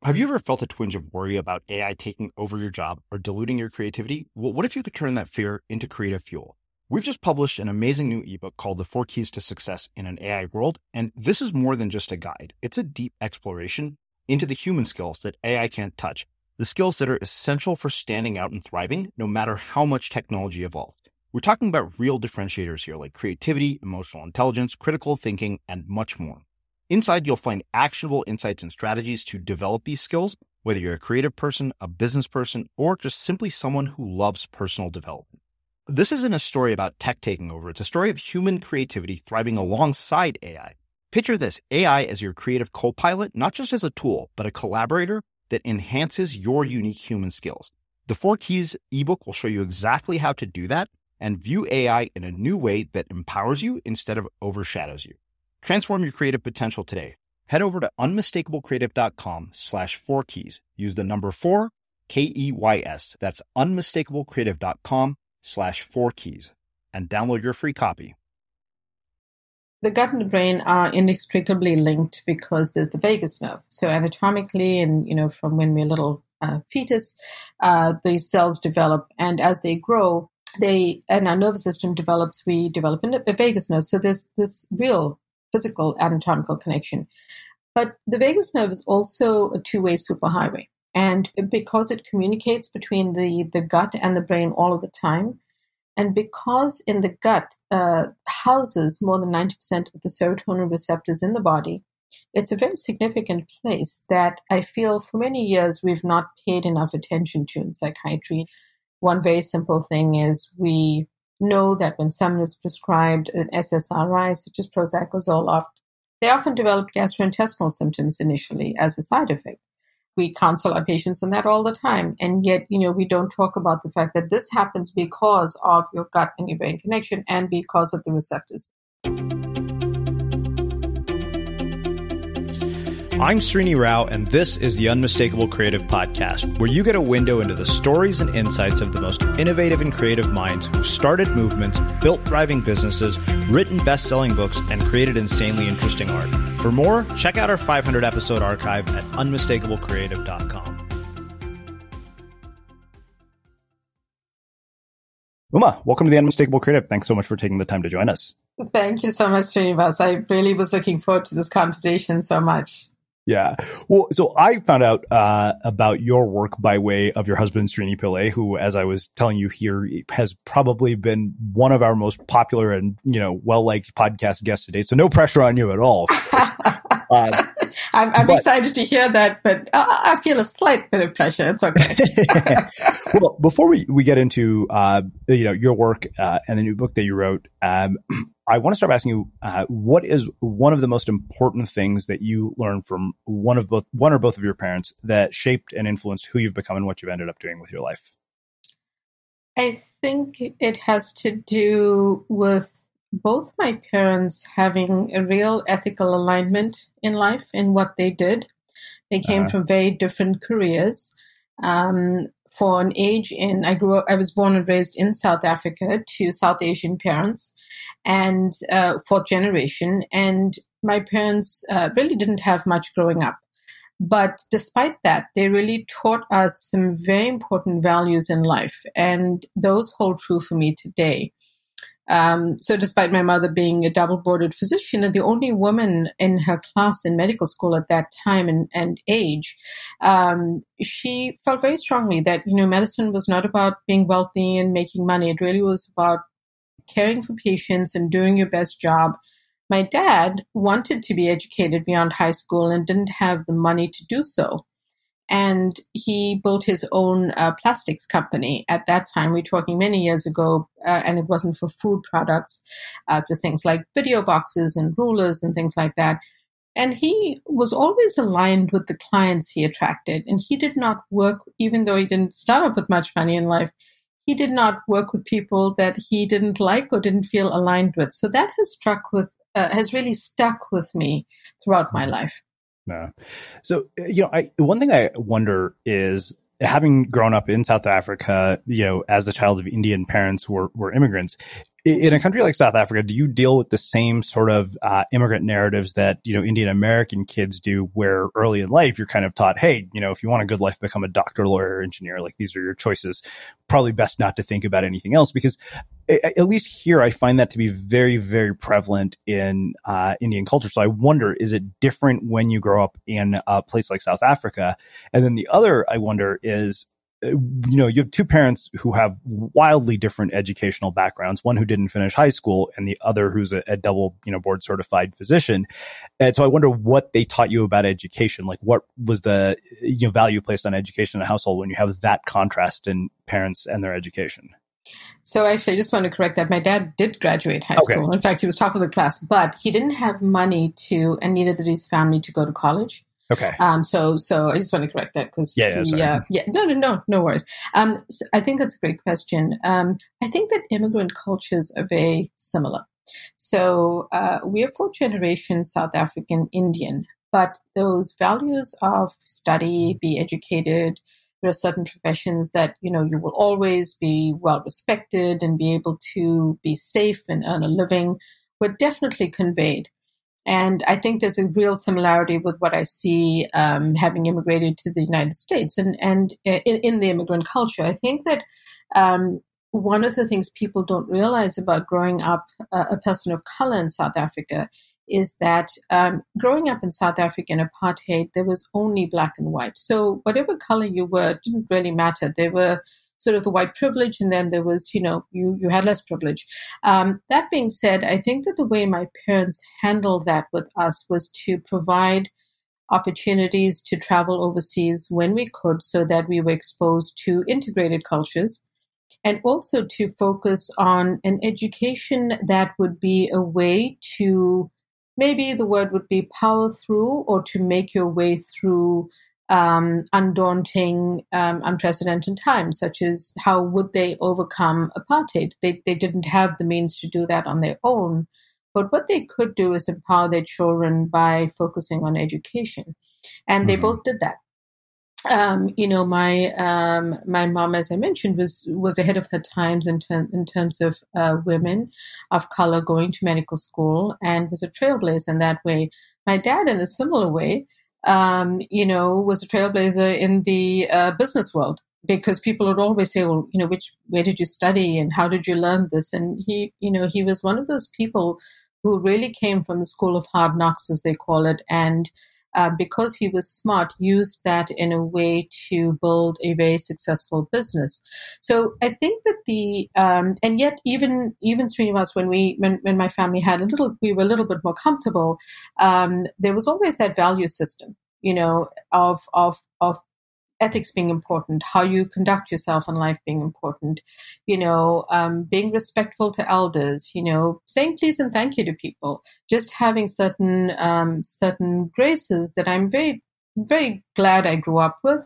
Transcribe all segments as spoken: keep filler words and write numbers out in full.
Have you ever felt a twinge of worry about A I taking over your job or diluting your creativity? Well, what if you could turn that fear into creative fuel? We've just published an amazing new ebook called The Four Keys to Success in an A I World, and this is more than just a guide. It's a deep exploration into the human skills that A I can't touch, the skills that are essential for standing out and thriving, no matter how much technology evolves. We're talking about real differentiators here, like creativity, emotional intelligence, critical thinking, and much more. Inside, you'll find actionable insights and strategies to develop these skills, whether you're a creative person, a business person, or just simply someone who loves personal development. This isn't a story about tech taking over. It's a story of human creativity thriving alongside A I. Picture this, A I as your creative co-pilot, not just as a tool, but a collaborator that enhances your unique human skills. The Four Keys ebook will show you exactly how to do that and view A I in a new way that empowers you instead of overshadows you. Transform your creative potential today. Head over to unmistakablecreative.com slash four keys. Use the number four, K E Y S. That's unmistakablecreative.com slash four keys and download your free copy. The gut and the brain are inextricably linked because there's the vagus nerve. So anatomically, and you know, from when we're a little uh, fetus, uh, these cells develop, and as they grow, they and our nervous system develops. We develop a vagus nerve. So there's this real physical anatomical connection. But the vagus nerve is also a two-way superhighway. And because it communicates between the, the gut and the brain all of the time, and because in the gut uh, houses more than ninety percent of the serotonin receptors in the body, it's a very significant place that I feel for many years we've not paid enough attention to in psychiatry. One very simple thing is we know that when someone is prescribed an S S R I, such as Prozac or Zoloft, they often develop gastrointestinal symptoms initially as a side effect. We counsel our patients on that all the time. And yet, you know, we don't talk about the fact that this happens because of your gut and your brain connection and because of the receptors. I'm Srini Rao, and this is the Unmistakable Creative Podcast, where you get a window into the stories and insights of the most innovative and creative minds who've started movements, built thriving businesses, written best-selling books, and created insanely interesting art. For more, check out our five hundred episode archive at unmistakable creative dot com. Uma, welcome to the Unmistakable Creative. Thanks so much for taking the time to join us. Thank you so much, Srinivas. I really was looking forward to this conversation so much. Yeah. Well, so I found out uh, about your work by way of your husband, Srini Pillai, who, as I was telling you here, has probably been one of our most popular and, you know, well-liked podcast guests today. So no pressure on you at all. uh, I'm, I'm but, excited to hear that, but I feel a slight bit of pressure. It's okay. Well, before we, we get into, uh, you know, your work uh, and the new book that you wrote, um, I want to start asking you, uh, what is one of the most important things that you learned from one of both, one or both of your parents that shaped and influenced who you've become and what you've ended up doing with your life? I think it has to do with both my parents having a real ethical alignment in life in what they did. They came uh-huh. from very different careers. Um, for an age in, I grew up, I was born and raised in South Africa to South Asian parents and uh, fourth generation. And my parents uh, really didn't have much growing up. But despite that, they really taught us some very important values in life. And those hold true for me today. Um, so despite my mother being a double-boarded physician and the only woman in her class in medical school at that time and, and age, um, she felt very strongly that, you know, medicine was not about being wealthy and making money. It really was about caring for patients and doing your best job. My dad wanted to be educated beyond high school and didn't have the money to do so. And he built his own uh, plastics company at that time. We're talking many years ago, uh, and it wasn't for food products. Uh, it was things like video boxes and rulers and things like that. And he was always aligned with the clients he attracted. And he did not work, even though he didn't start off with much money in life, he did not work with people that he didn't like or didn't feel aligned with. So that has struck with, uh, has really stuck with me throughout my life. No. So, you know, I, one thing I wonder is, having grown up in South Africa, you know, as the child of Indian parents who were, were immigrants, In a country like South Africa, do you deal with the same sort of uh, immigrant narratives that, you know, Indian American kids do, where early in life you're kind of taught, hey, you know, if you want a good life, become a doctor, lawyer, engineer, like these are your choices. Probably best not to think about anything else, because at least here I find that to be very, very prevalent in uh, Indian culture. So I wonder, is it different when you grow up in a place like South Africa? And then the other I wonder is, you know, you have two parents who have wildly different educational backgrounds, one who didn't finish high school and the other who's a, a double, you know, board certified physician. And so I wonder what they taught you about education. Like, what was the, you know, value placed on education in a household when you have that contrast in parents and their education? So actually, I just want to correct that. My dad did graduate high Okay. school. In fact, he was top of the class, but he didn't have money to, and neither did his family, to go to college. Okay. Um, so, so I just want to correct that because, yeah, yeah, yeah, yeah, no, no, no, no worries. Um, so I think that's a great question. Um, I think that immigrant cultures are very similar. So, uh, we are fourth generation South African Indian, but those values of study, be educated, there are certain professions that, you know, you will always be well respected and be able to be safe and earn a living, were definitely conveyed. And I think there's a real similarity with what I see um, having immigrated to the United States and, and in, in the immigrant culture. I think that um, one of the things people don't realize about growing up uh, a person of color in South Africa is that um, growing up in South African apartheid, there was only black and white. So whatever color you were, it didn't really matter. There were sort of the white privilege, and then there was, you know, you, you had less privilege. Um, that being said, I think that the way my parents handled that with us was to provide opportunities to travel overseas when we could so that we were exposed to integrated cultures, and also to focus on an education that would be a way to, maybe the word would be power through, or to make your way through Um, undaunting, um, unprecedented times, such as how would they overcome apartheid? They they didn't have the means to do that on their own, but what they could do is empower their children by focusing on education, and they mm-hmm. both did that. Um, you know, my um, my mom, as I mentioned, was was ahead of her times in, ter- in terms of uh, women of color going to medical school, and was a trailblazer in that way. My dad, in a similar way, Um, you know, was a trailblazer in the uh, business world, because people would always say, well, you know, which, where did you study and how did you learn this? And he, you know, he was one of those people who really came from the school of hard knocks, as they call it. And uh, because he was smart, used that in a way to build a very successful business. So I think that the, um, and yet even, even Srinivas, when we, when, when my family had a little, we were a little bit more comfortable, um, there was always that value system, you know, of, of, of ethics being important, how you conduct yourself in life being important, you know, um, being respectful to elders, you know, saying please and thank you to people, just having certain, um, certain graces that I'm very, very glad I grew up with.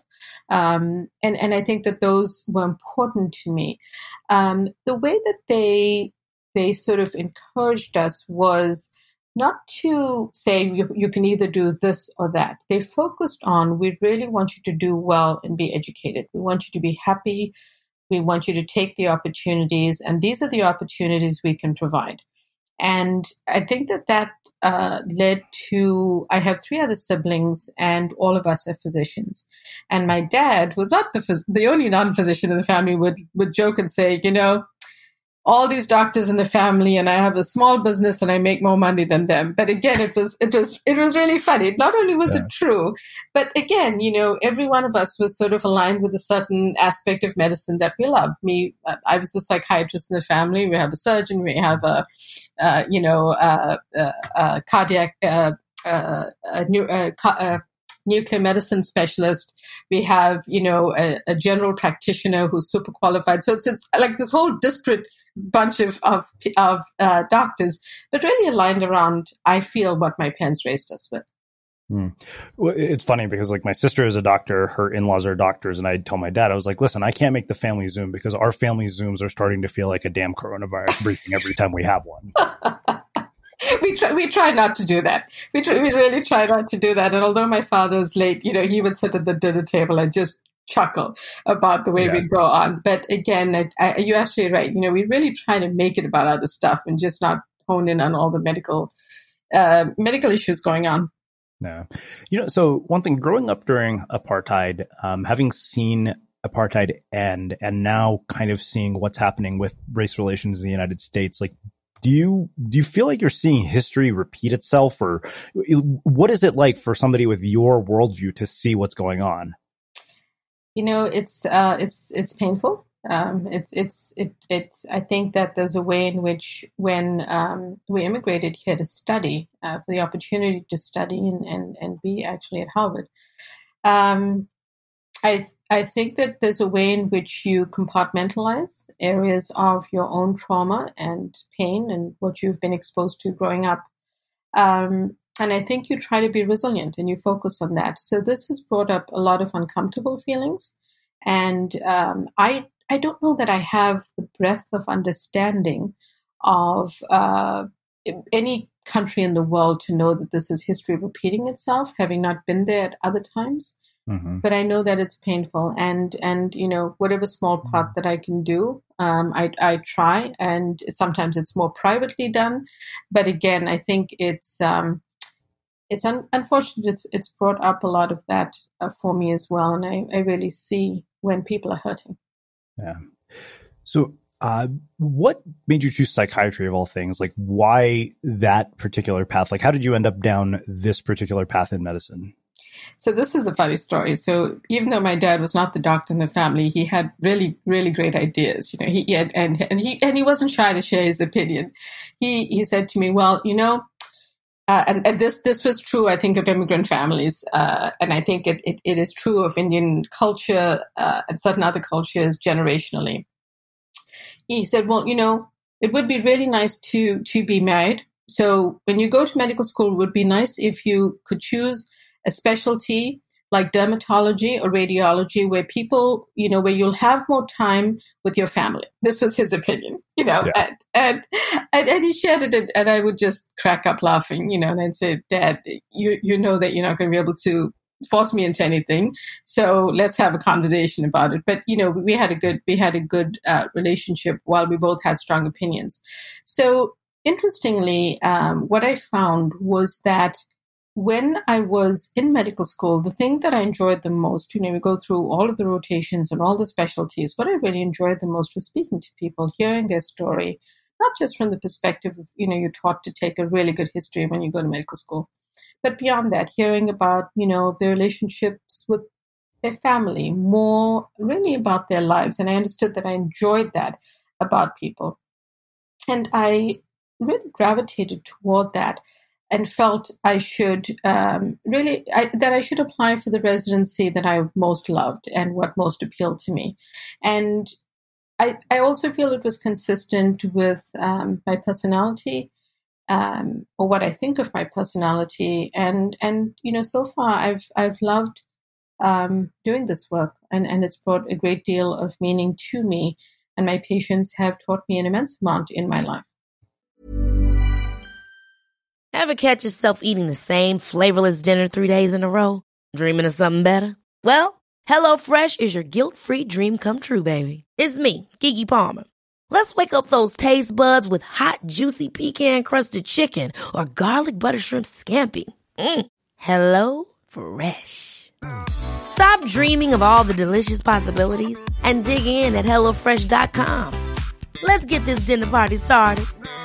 Um, and, and I think that those were important to me. Um, the way that they, they sort of encouraged us was not to say you, you can either do this or that. They focused on, we really want you to do well and be educated. We want you to be happy. We want you to take the opportunities, and these are the opportunities we can provide. And I think that that uh, led to, I have three other siblings, and all of us are physicians. And my dad was not the phys- the only non-physician in the family, would would joke and say, you know, all these doctors in the family, and I have a small business and I make more money than them. But again, it was, it was, it was really funny. Not only was yeah. it true, but again, you know, every one of us was sort of aligned with a certain aspect of medicine that we loved. Me, I was the psychiatrist in the family. We have a surgeon. We have a, uh, you know, uh, uh, uh, cardiac, uh, uh, uh, new, uh, uh nuclear medicine specialist. We have, you know, a, a general practitioner who's super qualified. So it's, it's like this whole disparate bunch of, of, of uh, doctors, but really aligned around, I feel, what my parents raised us with. Hmm. Well, it's funny because like my sister is a doctor, her in-laws are doctors. And I told my dad, I was like, listen, I can't make the family Zoom because our family Zooms are starting to feel like a damn coronavirus briefing every time we have one. We try, we try not to do that. We try, we really try not to do that. And although my father's late, you know, he would sit at the dinner table and just chuckle about the way yeah. we go on. But again, I, I, you're absolutely right. You know, we really try to make it about other stuff and just not hone in on all the medical uh, medical issues going on. Yeah. You know, so one thing, growing up during apartheid, um, having seen apartheid end and now kind of seeing what's happening with race relations in the United States, like, do you do you feel like you're seeing history repeat itself, or what is it like for somebody with your worldview to see what's going on? You know, it's uh, it's it's painful. Um, it's it's it it. I think that there's a way in which when um, we immigrated here to study, uh, for the opportunity to study and and, and be actually at Harvard, um, I I think that there's a way in which you compartmentalize areas of your own trauma and pain and what you've been exposed to growing up. Um, and I think you try to be resilient and you focus on that. So this has brought up a lot of uncomfortable feelings. And um, I I don't know that I have the breadth of understanding of uh, any country in the world to know that this is history repeating itself, having not been there at other times. Mm-hmm. But I know that it's painful, and, and, you know, whatever small part that I can do, um, I, I try, and sometimes it's more privately done. But again, I think it's, um, it's un- unfortunate. It's, it's brought up a lot of that uh, for me as well. And I, I really see when people are hurting. Yeah. So, uh, what made you choose psychiatry of all things? Like, why that particular path? Like, how did you end up down this particular path in medicine? So this is a funny story. So even though my dad was not the doctor in the family, he had really, really great ideas. You know, he, he had, and and he and he wasn't shy to share his opinion. He he said to me, "Well, you know," uh, and, and this this was true, I think, of immigrant families, uh, and I think it, it it is true of Indian culture uh, and certain other cultures generationally. He said, "Well, you know, it would be really nice to to be married. So when you go to medical school, it would be nice if you could choose a specialty like dermatology or radiology where people, you know, where you'll have more time with your family." This was his opinion, you know, yeah. and, and, and, and he shared it and, and I would just crack up laughing, you know, and I'd say, "Dad, you, you know that you're not going to be able to force me into anything. So let's have a conversation about it." But, you know, we had a good, we had a good uh, relationship while we both had strong opinions. So interestingly, um, what I found was that when I was in medical school, the thing that I enjoyed the most, you know, we go through all of the rotations and all the specialties. What I really enjoyed the most was speaking to people, hearing their story, not just from the perspective of, you know, you're taught to take a really good history when you go to medical school, but beyond that, hearing about, you know, their relationships with their family, more really about their lives. And I understood that I enjoyed that about people. And I really gravitated toward that and felt I should um, really, I, that I should apply for the residency that I most loved and what most appealed to me. And I, I also feel it was consistent with um, my personality, um, or what I think of my personality. And, and, you know, so far I've, I've loved um, doing this work, and, and it's brought a great deal of meaning to me. And my patients have taught me an immense amount in my life. Ever catch yourself eating the same flavorless dinner three days in a row? Dreaming of something better? Well, HelloFresh is your guilt-free dream come true, baby. It's me, Keke Palmer. Let's wake up those taste buds with hot, juicy pecan-crusted chicken or garlic butter shrimp scampi. Mm. Hello Fresh. Stop dreaming of all the delicious possibilities and dig in at hello fresh dot com. Let's get this dinner party started.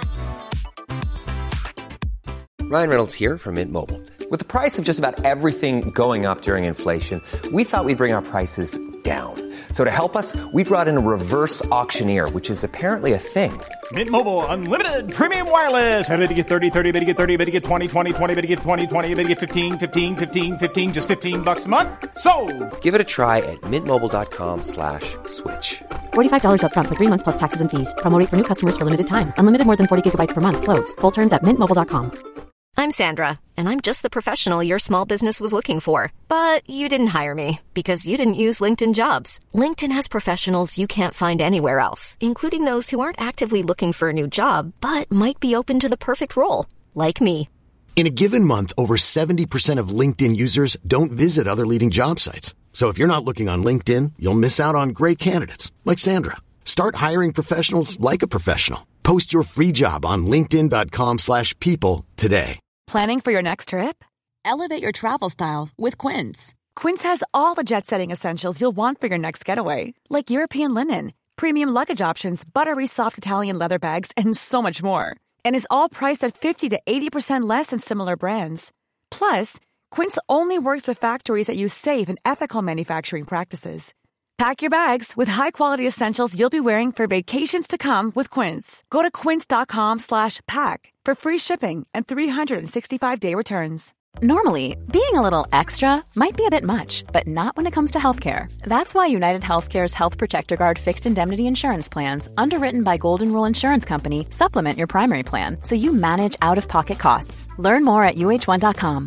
Ryan Reynolds here from Mint Mobile. With the price of just about everything going up during inflation, we thought we'd bring our prices down. So to help us, we brought in a reverse auctioneer, which is apparently a thing. Mint Mobile Unlimited Premium Wireless. How to get thirty, thirty, bit to get thirty, bit to get twenty, twenty, twenty, bit to get twenty, twenty, bit to get fifteen, fifteen, fifteen, fifteen, just fifteen bucks a month? Sold! Give it a try at mintmobile.com slash switch. forty-five dollars up front for three months plus taxes and fees. Promo rate for new customers for limited time. Unlimited more than forty gigabytes per month. Slows full terms at mint mobile dot com. I'm Sandra, and I'm just the professional your small business was looking for. But you didn't hire me because you didn't use LinkedIn Jobs. LinkedIn has professionals you can't find anywhere else, including those who aren't actively looking for a new job, but might be open to the perfect role, like me. In a given month, over seventy percent of LinkedIn users don't visit other leading job sites. So if you're not looking on LinkedIn, you'll miss out on great candidates like Sandra. Start hiring professionals like a professional. Post your free job on linkedin dot com slash people today. Planning for your next trip? Elevate your travel style with Quince. Quince has all the jet-setting essentials you'll want for your next getaway, like European linen, premium luggage options, buttery soft Italian leather bags, and so much more. And is all priced at fifty to eighty percent less than similar brands. Plus, Quince only works with factories that use safe and ethical manufacturing practices. Pack your bags with high-quality essentials you'll be wearing for vacations to come with Quince. Go to quince dot com slash pack for free shipping and three sixty-five day returns. Normally, being a little extra might be a bit much, but not when it comes to healthcare. That's why United Healthcare's Health Protector Guard fixed indemnity insurance plans, underwritten by Golden Rule Insurance Company, supplement your primary plan so you manage out-of-pocket costs. Learn more at U H one dot com.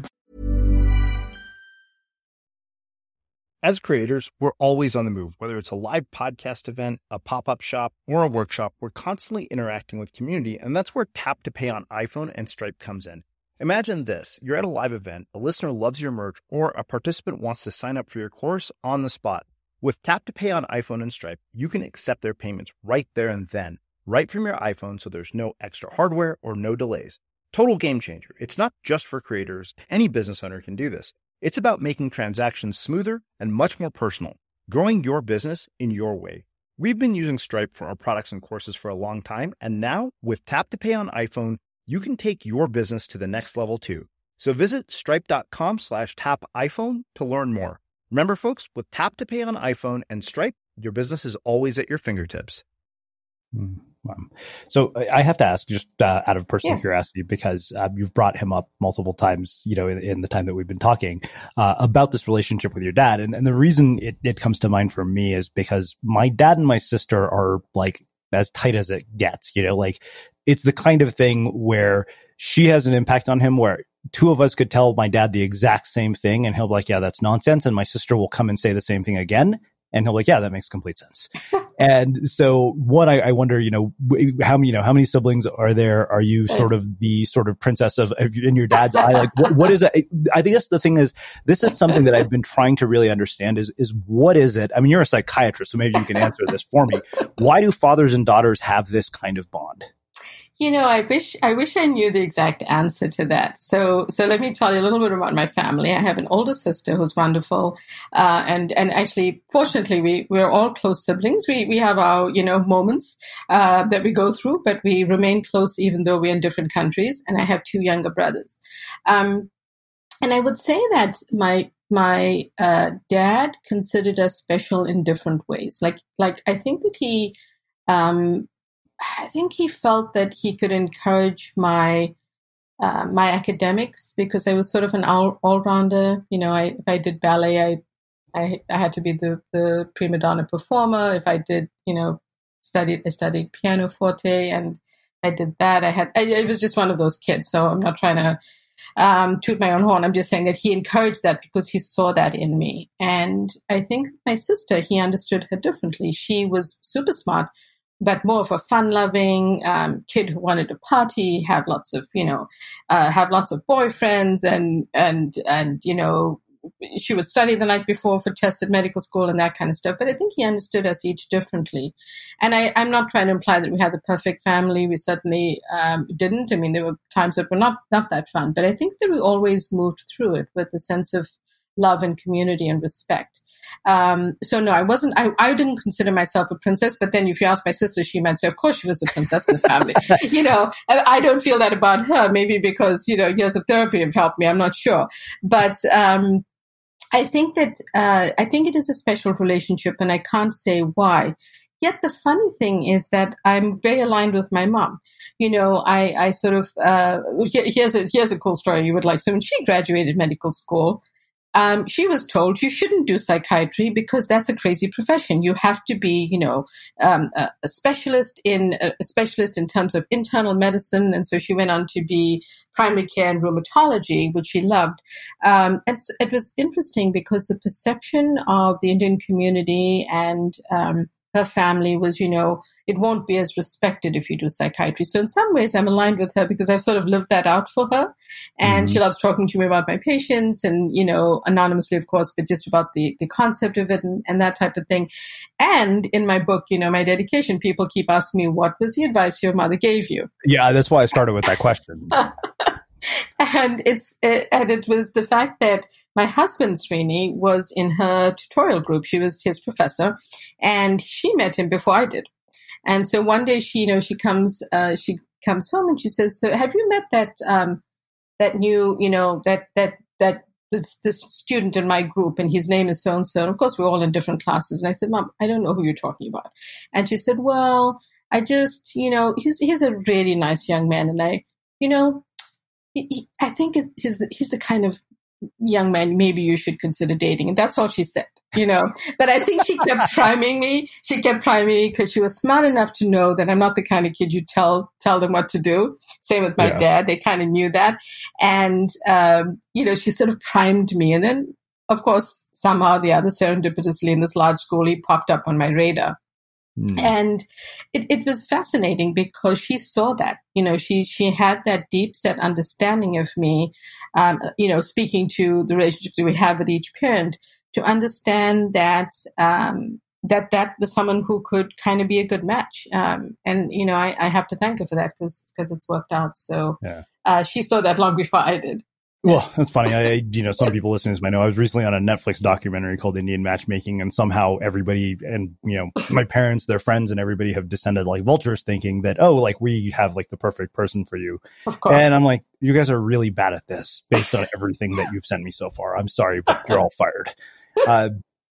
As creators, we're always on the move. Whether it's a live podcast event, a pop-up shop, or a workshop, we're constantly interacting with community, and that's where Tap to Pay on iPhone and Stripe comes in. Imagine this. You're at a live event, a listener loves your merch, or a participant wants to sign up for your course on the spot. With Tap to Pay on iPhone and Stripe, you can accept their payments right there and then, right from your iPhone, so there's no extra hardware or no delays. Total game changer. It's not just for creators. Any business owner can do this. It's about making transactions smoother and much more personal, growing your business in your way. We've been using Stripe for our products and courses for a long time, and now with Tap to Pay on iPhone, you can take your business to the next level too. So visit stripe.com slash tap iPhone to learn more. Remember, folks, with Tap to Pay on iPhone and Stripe, your business is always at your fingertips. Mm, wow. So I have to ask, just uh, out of personal Yeah. curiosity, because uh, you've brought him up multiple times, you know, in, in the time that we've been talking uh, about this relationship with your dad. And, and the reason it, it comes to mind for me is because my dad and my sister are like as tight as it gets, you know, like it's the kind of thing where she has an impact on him where two of us could tell my dad the exact same thing and he'll be like, yeah, that's nonsense. And my sister will come and say the same thing again. And he'll be like, yeah, that makes complete sense. And so what I, I wonder, you know, how many, you know, how many siblings are there? Are you sort of the sort of princess of, in your dad's eye? Like, what, what is it? I think that's the thing is, this is something that I've been trying to really understand is, is what is it? I mean, you're a psychiatrist, so maybe you can answer this for me. Why do fathers and daughters have this kind of bond? You know, I wish I wish I knew the exact answer to that. So, so let me tell you a little bit about my family. I have an older sister who's wonderful, uh, and and actually, fortunately, we we're all close siblings. We we have our you know moments uh, that we go through, but we remain close even though we're in different countries. And I have two younger brothers, um, and I would say that my my uh, dad considered us special in different ways. Like like I think that he. Um, I think he felt that he could encourage my uh, my academics because I was sort of an all all rounder. You know, I, if I did ballet, I, I I had to be the, the prima donna performer. If I did, you know, studied I studied pianoforte, and I did that. I had I, I was just one of those kids. So I'm not trying to um, toot my own horn. I'm just saying that he encouraged that because he saw that in me. And I think my sister, he understood her differently. She was super smart, but more of a fun-loving um, kid who wanted to party, have lots of, you know, uh, have lots of boyfriends, and and and you know, she would study the night before for tests at medical school and that kind of stuff. But I think he understood us each differently. And I, I'm not trying to imply that we had the perfect family. We certainly um, didn't. I mean, there were times that were not not that fun. But I think that we always moved through it with a sense of love and community and respect. Um, so no, I wasn't, I, I didn't consider myself a princess, but then if you ask my sister, she might say, of course she was a princess in the family. You know, I, I don't feel that about her, maybe because, you know, years of therapy have helped me. I'm not sure. But, um, I think that, uh, I think it is a special relationship, and I can't say why. Yet the funny thing is that I'm very aligned with my mom. You know, I, I sort of, uh, here's a, here's a cool story you would like. So when she graduated medical school, Um, she was told you shouldn't do psychiatry because that's a crazy profession. You have to be, you know, um, a, a specialist in a specialist in terms of internal medicine. And so she went on to be primary care and rheumatology, which she loved. Um, and so it was interesting because the perception of the Indian community and um, her family was, you know, it won't be as respected if you do psychiatry. So in some ways, I'm aligned with her because I've sort of lived that out for her. And mm-hmm. she loves talking to me about my patients and, you know, anonymously, of course, but just about the, the concept of it and, and that type of thing. And in my book, you know, my dedication, people keep asking me, what was the advice your mother gave you? Yeah, that's why I started with that question. And it's it, and it was the fact that my husband, Srini, was in her tutorial group. She was his professor, and she met him before I did. And so one day, she, you know, she comes, uh, she comes home and she says, "So, have you met that um, that new, you know, that that that this, this student in my group, and his name is so and so?" And of course, we're all in different classes. And I said, "Mom, I don't know who you're talking about." And she said, "Well, I just, you know, he's he's a really nice young man, and I, you know." He, I think it's, he's, he's the kind of young man maybe you should consider dating. And that's all she said, you know. But I think she kept priming me. She kept priming me because she was smart enough to know that I'm not the kind of kid you tell tell them what to do. Same with my yeah. dad. They kind of knew that. And, um, you know, she sort of primed me. And then, of course, somehow the other serendipitously in this large school, he popped up on my radar. Mm. And it, it was fascinating because she saw that, you know, she, she had that deep set understanding of me, um, you know, speaking to the relationships that we have with each parent, to understand that, um, that that was someone who could kind of be a good match. Um, and, you know, I, I have to thank her for that because, because it's worked out. So, yeah. uh, she saw that long before I did. Well, that's funny. I, you know, some people listening to this might know I was recently on a Netflix documentary called Indian Matchmaking, and somehow everybody and, you know, my parents, their friends, and everybody have descended like vultures thinking that, oh, like we have like the perfect person for you. Of course. And I'm like, you guys are really bad at this based on everything that you've sent me so far. I'm sorry, but you're all fired. Uh,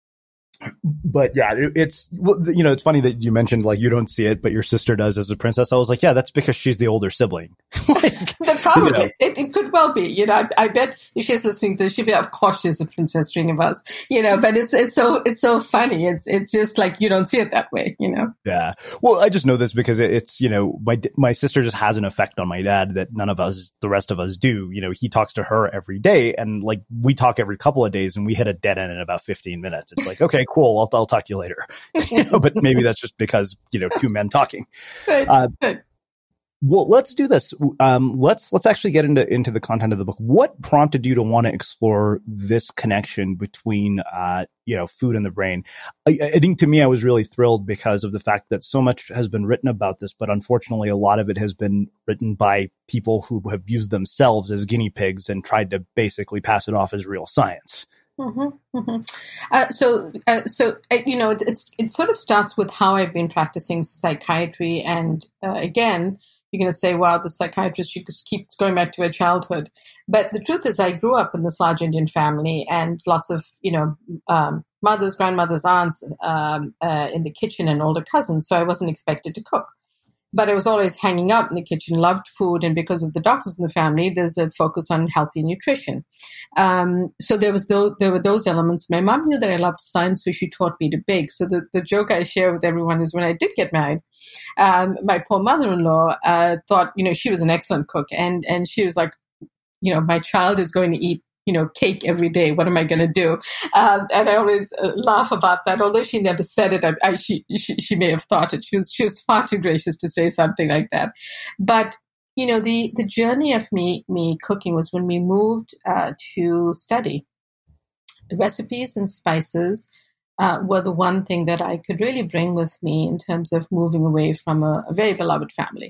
But yeah, it, it's, well, you know, it's funny that you mentioned like you don't see it, but your sister does as a princess. I was like, yeah, that's because she's the older sibling. like, the problem, you know. it, it could well be, you know, I, I bet if she's listening to this, she'll be, of course, she's the Princess Srinivas, you know, but it's, it's so, it's so funny. It's, it's just like, you don't see it that way, you know? Yeah. Well, I just know this because it, it's, you know, my, my sister just has an effect on my dad that none of us, the rest of us do. You know, he talks to her every day, and like we talk every couple of days, and we hit a dead end in about fifteen minutes. It's like, okay, cool. I'll, I'll talk to you later. You know, but maybe that's just because, you know, two men talking. Good, uh, good. Well, let's do this. Um, let's, let's actually get into, into the content of the book. What prompted you to want to explore this connection between, uh, you know, food and the brain? I, I think to me, I was really thrilled because of the fact that so much has been written about this, but unfortunately, a lot of it has been written by people who have used themselves as guinea pigs and tried to basically pass it off as real science. Mm-hmm, mm-hmm. Uh, so, uh, so uh, you know, it, it's it sort of starts with how I've been practicing psychiatry, and uh, again, you're going to say, "Wow, the psychiatrist, she just keeps going back to her childhood." But the truth is, I grew up in this large Indian family, and lots of, you know, um, mothers, grandmothers, aunts um, uh, in the kitchen, and older cousins. So I wasn't expected to cook. But I was always hanging out in the kitchen, loved food. And because of the doctors in the family, there's a focus on healthy nutrition. Um, so there was those, there were those elements. My mom knew that I loved science, so she taught me to bake. So the, the joke I share with everyone is when I did get married, um, my poor mother-in-law uh, thought, you know, she was an excellent cook. And, and she was like, you know, my child is going to eat, you know, cake every day. What am I going to do? Um, and I always uh, laugh about that. Although she never said it, I, I, she, she she may have thought it. She was she was far too gracious to say something like that. But you know, the the journey of me me cooking was when we moved uh, to study. The recipes and spices uh, were the one thing that I could really bring with me in terms of moving away from a, a very beloved family,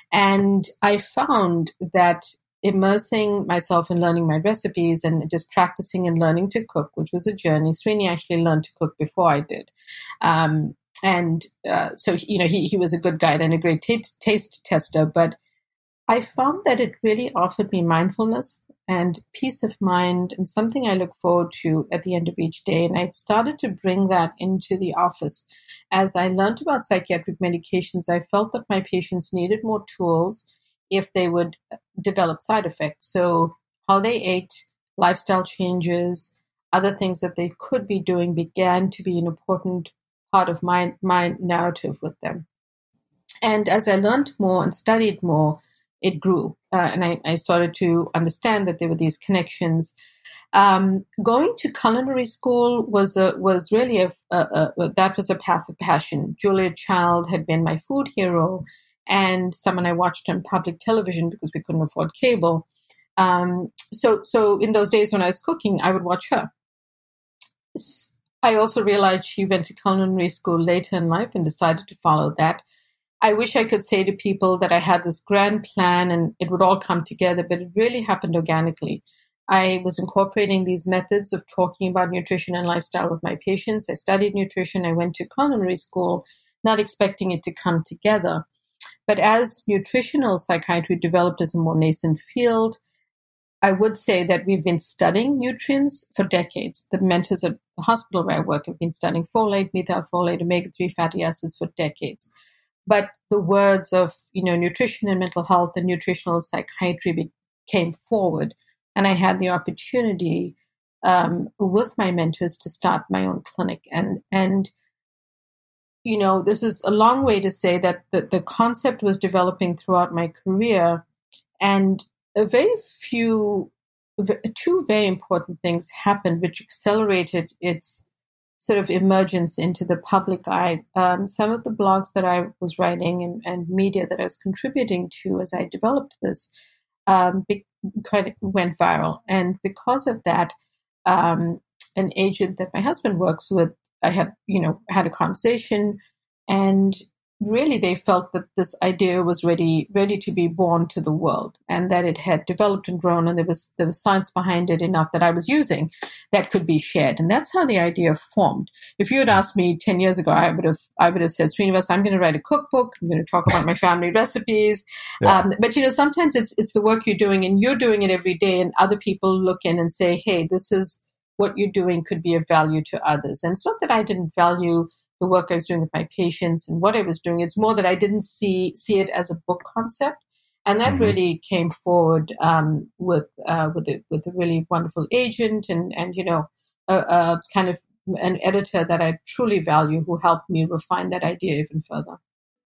and I found that immersing myself in learning my recipes and just practicing and learning to cook, which was a journey. Srini actually learned to cook before I did. Um, and uh, so, you know, he, he was a good guide and a great t- taste tester. But I found that it really offered me mindfulness and peace of mind, and something I look forward to at the end of each day. And I started to bring that into the office. As I learned about psychiatric medications, I felt that my patients needed more tools if they would develop side effects. So how they ate, lifestyle changes, other things that they could be doing began to be an important part of my, my narrative with them. And as I learned more and studied more, it grew. Uh, and I, I started to understand that there were these connections. Um, going to culinary school was a, was really a, a, a that was a path of passion. Julia Child had been my food hero, and someone I watched on public television because we couldn't afford cable. Um, so so in those days when I was cooking, I would watch her. I also realized she went to culinary school later in life and decided to follow that. I wish I could say to people that I had this grand plan and it would all come together, but it really happened organically. I was incorporating these methods of talking about nutrition and lifestyle with my patients. I studied nutrition. I went to culinary school, not expecting it to come together. But as nutritional psychiatry developed as a more nascent field, I would say that we've been studying nutrients for decades. The mentors at the hospital where I work have been studying folate, methylfolate, omega three fatty acids for decades. But the words of, you know, nutrition and mental health and nutritional psychiatry came forward. And I had the opportunity um, with my mentors to start my own clinic. And, and you know, this is a long way to say that the, the concept was developing throughout my career. And a very few, two very important things happened which accelerated its sort of emergence into the public eye. Um, some of the blogs that I was writing and, and media that I was contributing to as I developed this um, be, kind of went viral. And because of that, um, an agent that my husband works with, I had, you know, had a conversation, and really they felt that this idea was ready, ready to be born to the world, and that it had developed and grown, and there was there was science behind it enough that I was using that could be shared, and that's how the idea formed. If you had asked me ten years ago, I would have I would have said, Srinivas, I'm going to write a cookbook. I'm going to talk about my family recipes. Yeah. Um, but you know, sometimes it's it's the work you're doing, and you're doing it every day, and other people look in and say, hey, this is what you're doing could be of value to others. And it's not that I didn't value the work I was doing with my patients and what I was doing. It's more that I didn't see see it as a book concept. And that mm-hmm. really came forward um, with uh, with a, with a really wonderful agent and, and you know, a, a kind of an editor that I truly value who helped me refine that idea even further.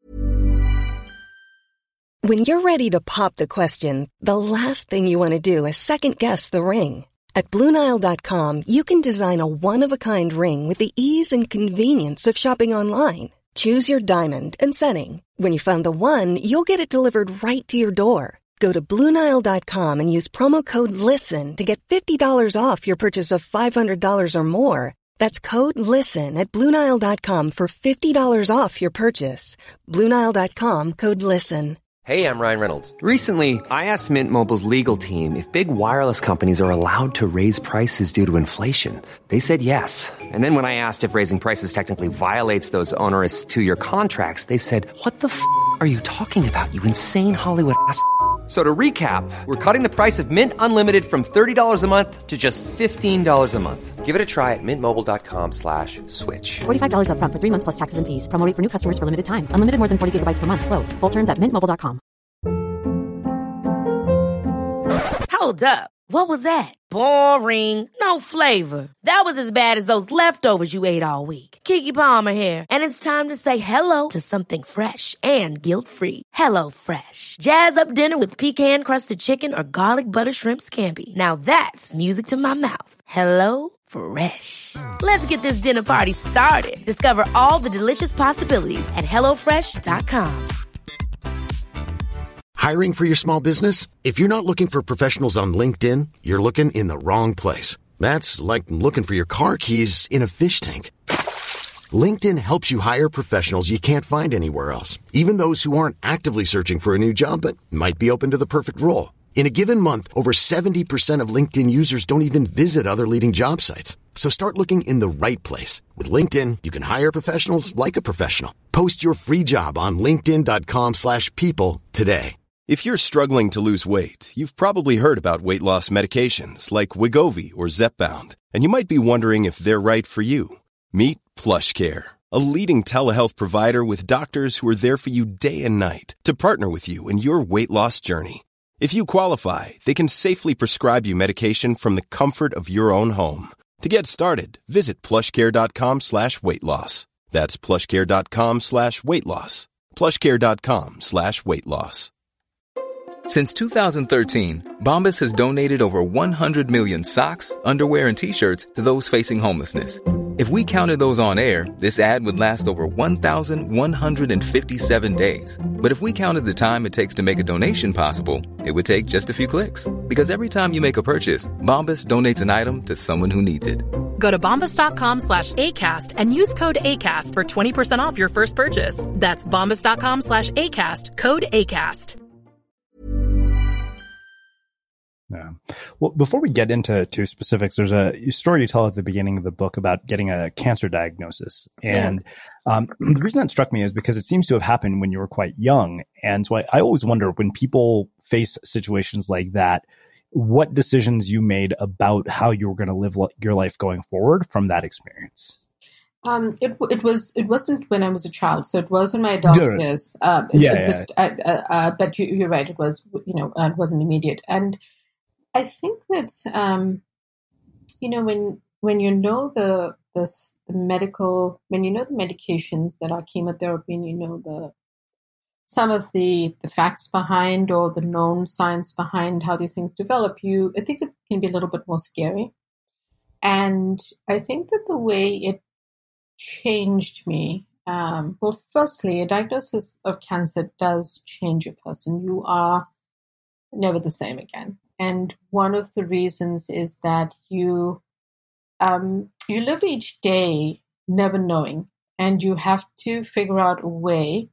When you're ready to pop the question, the last thing you want to do is second guess the ring. At Blue Nile dot com, you can design a one-of-a-kind ring with the ease and convenience of shopping online. Choose your diamond and setting. When you find the one, you'll get it delivered right to your door. Go to Blue Nile dot com and use promo code LISTEN to get fifty dollars off your purchase of five hundred dollars or more. That's code LISTEN at Blue Nile dot com for fifty dollars off your purchase. Blue Nile dot com, code LISTEN. Hey, I'm Ryan Reynolds. Recently, I asked Mint Mobile's legal team if big wireless companies are allowed to raise prices due to inflation. They said yes. And then when I asked if raising prices technically violates those onerous two-year contracts, they said, what the f*** are you talking about, you insane Hollywood ass f- So to recap, we're cutting the price of Mint Unlimited from thirty dollars a month to just fifteen dollars a month. Give it a try at mintmobile.com slash switch. forty-five dollars up front for three months plus taxes and fees. Promo rate for new customers for limited time. Unlimited more than forty gigabytes per month. Slows full terms at mint mobile dot com. Hold up. What was that? Boring. No flavor. That was as bad as those leftovers you ate all week. Keke Palmer here. And it's time to say hello to something fresh and guilt-free. Hello Fresh. Jazz up dinner with pecan-crusted chicken or garlic butter shrimp scampi. Now that's music to my mouth. Hello Fresh. Let's get this dinner party started. Discover all the delicious possibilities at hello fresh dot com. Hiring for your small business? If you're not looking for professionals on LinkedIn, you're looking in the wrong place. That's like looking for your car keys in a fish tank. LinkedIn helps you hire professionals you can't find anywhere else, even those who aren't actively searching for a new job but might be open to the perfect role. In a given month, over seventy percent of LinkedIn users don't even visit other leading job sites. So start looking in the right place. With LinkedIn, you can hire professionals like a professional. Post your free job on linkedin.com slash people today. If you're struggling to lose weight, you've probably heard about weight loss medications like Wegovy or Zepbound, and you might be wondering if they're right for you. Meet PlushCare, a leading telehealth provider with doctors who are there for you day and night to partner with you in your weight loss journey. If you qualify, they can safely prescribe you medication from the comfort of your own home. To get started, visit plushcare.com slash weight loss. That's plushcare.com slash weight loss. plushcare.com slash weight loss. Since two thousand thirteen, Bombas has donated over one hundred million socks, underwear, and T-shirts to those facing homelessness. If we counted those on air, this ad would last over one thousand one hundred fifty-seven days. But if we counted the time it takes to make a donation possible, it would take just a few clicks. Because every time you make a purchase, Bombas donates an item to someone who needs it. Go to bombas.com slash ACAST and use code ACAST for twenty percent off your first purchase. That's bombas.com slash ACAST, code ACAST. Yeah. Well, before we get into to specifics, there's a story you tell at the beginning of the book about getting a cancer diagnosis. And yeah. um, the reason that struck me is because it seems to have happened when you were quite young. And so I, I always wonder, when people face situations like that, what decisions you made about how you were going to live li- your life going forward from that experience. Um, it it was it wasn't when I was a child, so it was in my adult Good. years. Um, it, yeah, it yeah. was, uh, uh, uh, but you, you're right. It was, you know, uh, it wasn't immediate. And I think that, um, you know, when when you know the, the the medical, when you know the medications that are chemotherapy, and you know the some of the, the facts behind or the known science behind how these things develop, you I think it can be a little bit more scary. And I think that the way it changed me, um, well, firstly, a diagnosis of cancer does change a person. You are never the same again. And one of the reasons is that you um, you live each day never knowing, and you have to figure out a way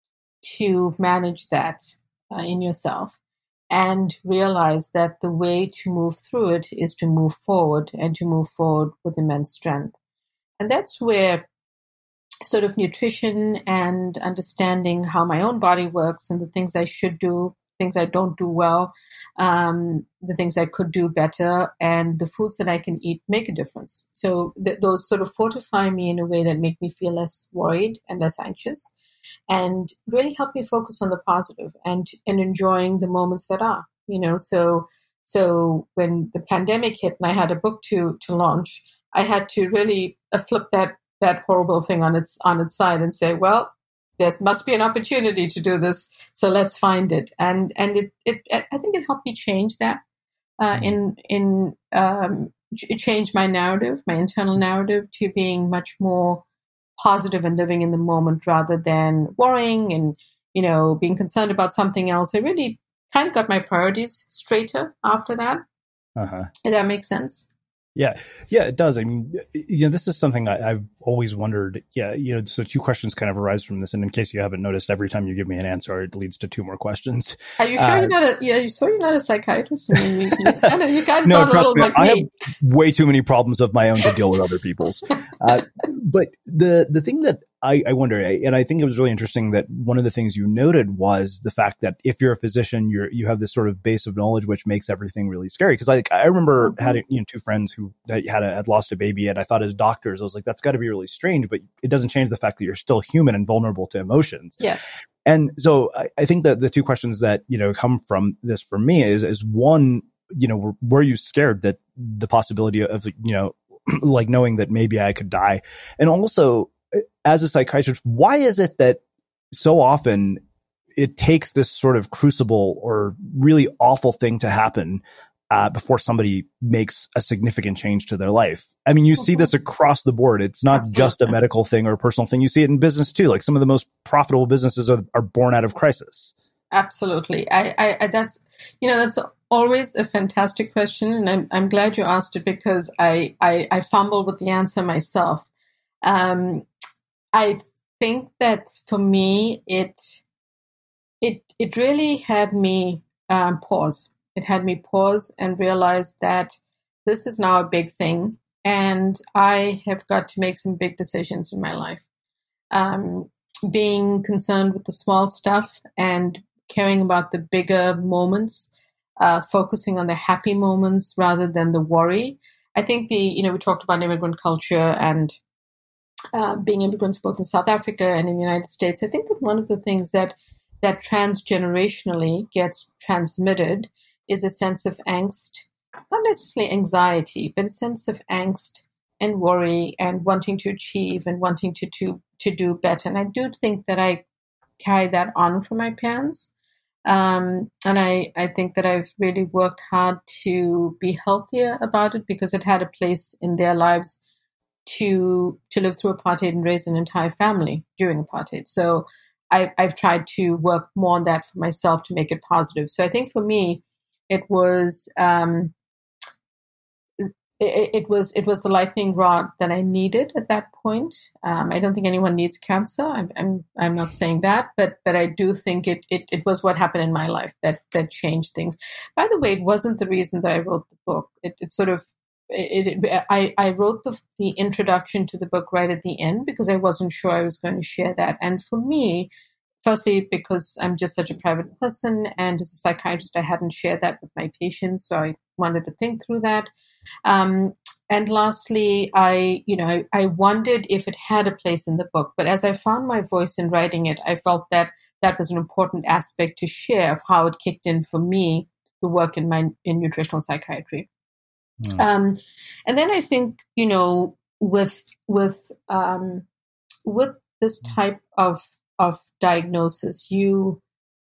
to manage that uh, in yourself, and realize that the way to move through it is to move forward, and to move forward with immense strength. And that's where sort of nutrition and understanding how my own body works and the things I should do, things I don't do well, um, the things I could do better, and the foods that I can eat make a difference. So th- those sort of fortify me in a way that make me feel less worried and less anxious, and really help me focus on the positive and, and enjoying the moments that are, you know. So so when the pandemic hit and I had a book to to launch, I had to really uh, flip that that horrible thing on its on its side and say, well, there must be an opportunity to do this, so let's find it. And and it, it I think it helped me change that. Uh, in in um, it changed my narrative, my internal narrative, to being much more positive and living in the moment rather than worrying and, you know, being concerned about something else. I really kind of got my priorities straighter after that. Uh-huh. If that makes sense. Yeah. Yeah, it does. I mean, you know, this is something I, I've always wondered. Yeah. You know, so two questions kind of arise from this. And in case you haven't noticed, every time you give me an answer, it leads to two more questions. Are you sure uh, you're not a, yeah, you sure you're not a psychiatrist? I mean, you, I know, you guys no, sound a trust little me, like I me. have way too many problems of my own to deal with other people's. Uh, but the, the thing that I, I wonder, and I think it was really interesting that one of the things you noted was the fact that if you're a physician, you're, you have this sort of base of knowledge, which makes everything really scary. Because I, I remember mm-hmm. having, you know, two friends who had, a, had lost a baby, and I thought as doctors, I was like, that's got to be really strange, but it doesn't change the fact that you're still human and vulnerable to emotions. Yes. And so I, I think that the two questions that, you know, come from this for me is, is one, you know, were, were you scared that the possibility of, you know, like knowing that maybe I could die? And also, as a psychiatrist, why is it that so often it takes this sort of crucible or really awful thing to happen uh, before somebody makes a significant change to their life? I mean, you mm-hmm. see this across the board. It's not Absolutely. just a medical thing or a personal thing. You see it in business too. Like some of the most profitable businesses are, are born out of crisis. Absolutely. I, I, I that's, you know, that's always a fantastic question. And I'm, I'm glad you asked it, because I, I, I fumbled with the answer myself. Um, I think that for me, it, it, it really had me um, pause. It had me pause and realize that this is now a big thing, and I have got to make some big decisions in my life. Um, being concerned with the small stuff and caring about the bigger moments, uh, focusing on the happy moments rather than the worry. I think the, you know, we talked about immigrant culture and uh, being immigrants both in South Africa and in the United States. I think that one of the things that, that transgenerationally gets transmitted is a sense of angst, not necessarily anxiety, but a sense of angst and worry and wanting to achieve and wanting to, to, to do better. And I do think that I carry that on from my parents. Um, and I, I think that I've really worked hard to be healthier about it because it had a place in their lives to to live through apartheid and raise an entire family during apartheid. So I, I've tried to work more on that for myself to make it positive. So I think for me, it was um, it, it was it was the lightning rod that I needed at that point. Um, I don't think anyone needs cancer. I'm I'm, I'm not saying that, but but I do think it, it it was what happened in my life that that changed things. By the way, it wasn't the reason that I wrote the book. It, it sort of It, it, I, I wrote the, the introduction to the book right at the end because I wasn't sure I was going to share that. And for me, firstly, because I'm just such a private person, and as a psychiatrist, I hadn't shared that with my patients, so I wanted to think through that. Um, and lastly, I, you know, I, I wondered if it had a place in the book. But as I found my voice in writing it, I felt that that was an important aspect to share of how it kicked in for me, the work in my in nutritional psychiatry. Mm. Um, and then I think, you know, with with um, with this type of of diagnosis, you,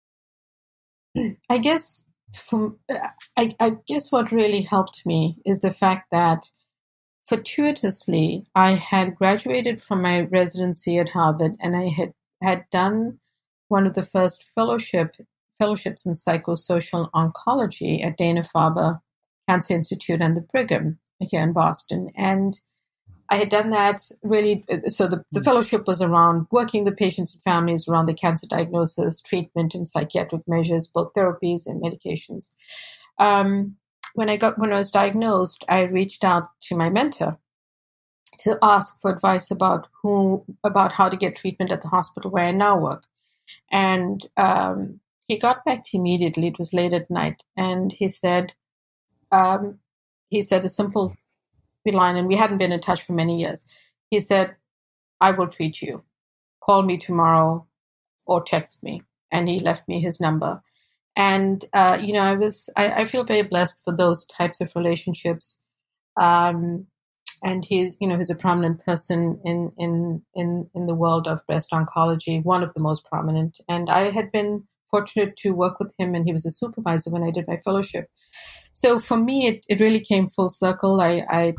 I guess, from I, I guess what really helped me is the fact that fortuitously I had graduated from my residency at Harvard, and I had had done one of the first fellowship fellowships in psychosocial oncology at Dana-Farber Cancer Institute and the Brigham here in Boston. And I had done that really, so the, the fellowship was around working with patients and families around the cancer diagnosis, treatment, and psychiatric measures, both therapies and medications. Um, when I got, when I was diagnosed, I reached out to my mentor to ask for advice about who, about how to get treatment at the hospital where I now work. And um, he got back to me immediately. It was late at night. And he said, um, he said a simple line, and we hadn't been in touch for many years. He said, I will treat you. Call me tomorrow or text me. And he left me his number. And, uh, you know, I was, I, I feel very blessed for those types of relationships. Um, and he's, you know, he's a prominent person in, in, in, in the world of breast oncology, one of the most prominent. And I had been fortunate to work with him, and he was a supervisor when I did my fellowship. So for me, it, it really came full circle. I, I,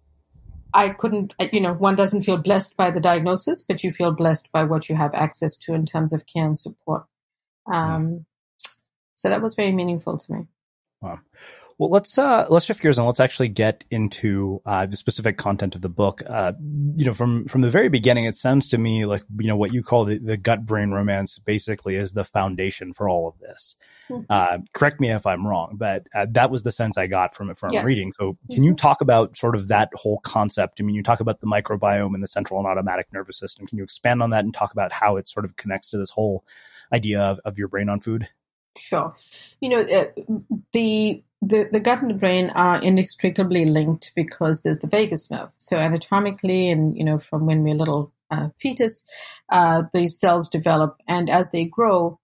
I couldn't, you know, one doesn't feel blessed by the diagnosis, but you feel blessed by what you have access to in terms of care and support. Um, so that was very meaningful to me. Wow. Well, let's uh, let's shift gears and let's actually get into uh, the specific content of the book. Uh, you know, from from the very beginning, it sounds to me like, you know, what you call the, the gut-brain romance basically is the foundation for all of this. Mm-hmm. Uh, correct me if I'm wrong, but uh, that was the sense I got from it from yes. reading. So, can mm-hmm. you talk about sort of that whole concept? I mean, you talk about the microbiome and the central and automatic nervous system. Can you expand on that and talk about how it sort of connects to this whole idea of, of your brain on food? Sure. You know, uh, the The, the gut and the brain are inextricably linked because there's the vagus nerve. So anatomically, and, you know, from when we're little uh, fetus, uh, these cells develop. And as they grow,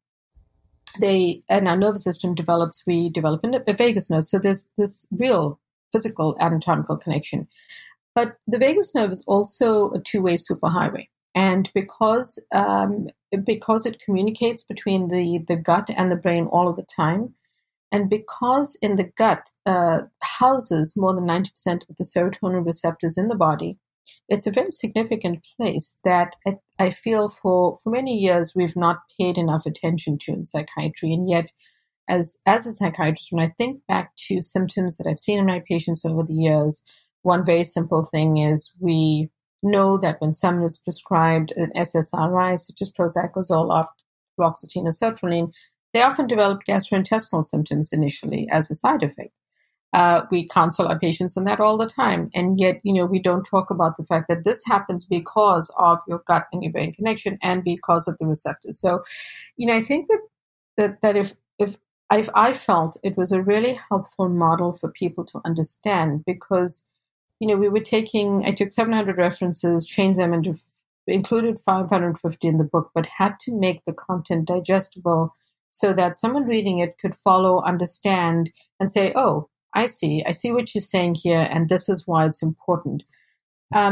they, and our nervous system develops, we develop a vagus nerve. So there's this real physical anatomical connection. But the vagus nerve is also a two-way superhighway. And because, um, because it communicates between the, the gut and the brain all of the time, and because in the gut uh, houses more than ninety percent of the serotonin receptors in the body, it's a very significant place that I, I feel for, for many years we've not paid enough attention to in psychiatry. And yet, as, as a psychiatrist, when I think back to symptoms that I've seen in my patients over the years, one very simple thing is we know that when someone is prescribed an S S R I, such as Prozac, Zoloft, fluoxetine, or sertraline, they often develop gastrointestinal symptoms initially as a side effect. Uh, we counsel our patients on that all the time. And yet, you know, we don't talk about the fact that this happens because of your gut and your brain connection and because of the receptors. So, you know, I think that that, that if, if, if I felt it was a really helpful model for people to understand, because, you know, we were taking, I took seven hundred references, changed them into, included five hundred fifty in the book, but had to make the content digestible so that someone reading it could follow, understand, and say, oh, I see. I see what you're saying here, and this is why it's important. Um,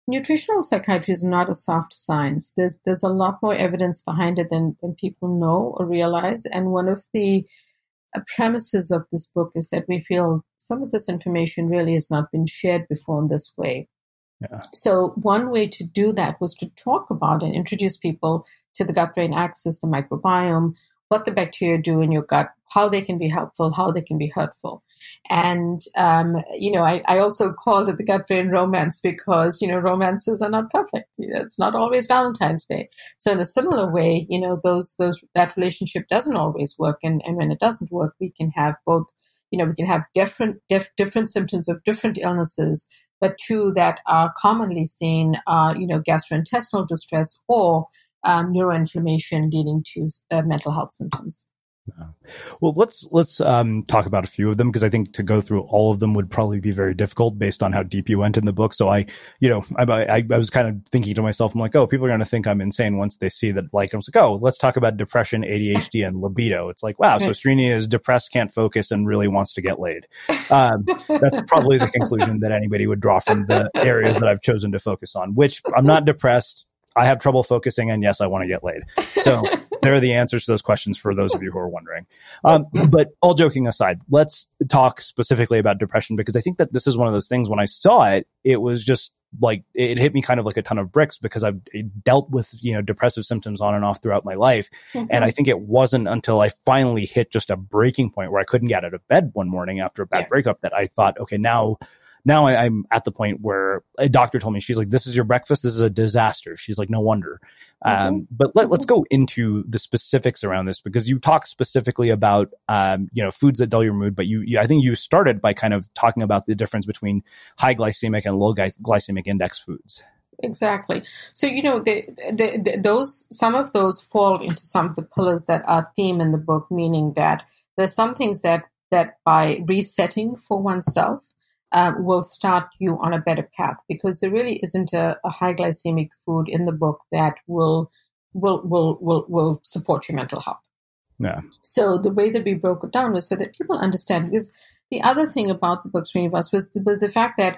nutritional psychiatry is not a soft science. There's there's a lot more evidence behind it than, than people know or realize. And one of the uh, premises of this book is that we feel some of this information really has not been shared before in this way. Yeah. So one way to do that was to talk about and introduce people to the gut-brain axis, the microbiome, what the bacteria do in your gut, how they can be helpful, how they can be hurtful. And, um, you know, I, I also called it the gut-brain romance because, you know, romances are not perfect. You know, it's not always Valentine's Day. So in a similar way, you know, those, those, that relationship doesn't always work. And, and when it doesn't work, we can have both, you know, we can have different, diff, different symptoms of different illnesses, but two that are commonly seen are, you know, gastrointestinal distress or um, neuroinflammation leading to uh, mental health symptoms. Well, let's let's um, talk about a few of them, because I think to go through all of them would probably be very difficult based on how deep you went in the book. So I, you know, I, I, I was kind of thinking to myself, I'm like, oh, people are going to think I'm insane once they see that. Like, I was like, oh, let's talk about depression, A D H D, and libido. It's like, wow, so Srini is depressed, can't focus, and really wants to get laid. Um, that's probably the conclusion that anybody would draw from the areas that I've chosen to focus on, which I'm not depressed. I have trouble focusing, and yes, I want to get laid. So there are the answers to those questions for those of you who are wondering. Um, but all joking aside, let's talk specifically about depression, because I think that this is one of those things, when I saw it, it was just like, it hit me kind of like a ton of bricks, because I've dealt with, you know, depressive symptoms on and off throughout my life. Mm-hmm. And I think it wasn't until I finally hit just a breaking point where I couldn't get out of bed one morning after a bad yeah. breakup that I thought, okay, now Now I, I'm at the point where a doctor told me, she's like, this is your breakfast. This is a disaster. She's like, no wonder. Mm-hmm. Um, but let, let's go into the specifics around this, because you talk specifically about, um, you know, foods that dull your mood. But you, you, I think you started by kind of talking about the difference between high glycemic and low glycemic index foods. Exactly. So, you know, the, the, the, those, some of those fall into some of the pillars that are theme in the book, meaning that there's some things that, that by resetting for oneself, Uh, will start you on a better path, because there really isn't a, a high glycemic food in the book that will will will will will support your mental health. Yeah. So the way that we broke it down was so that people understand. Because the other thing about the book, Srinivas, was was the fact that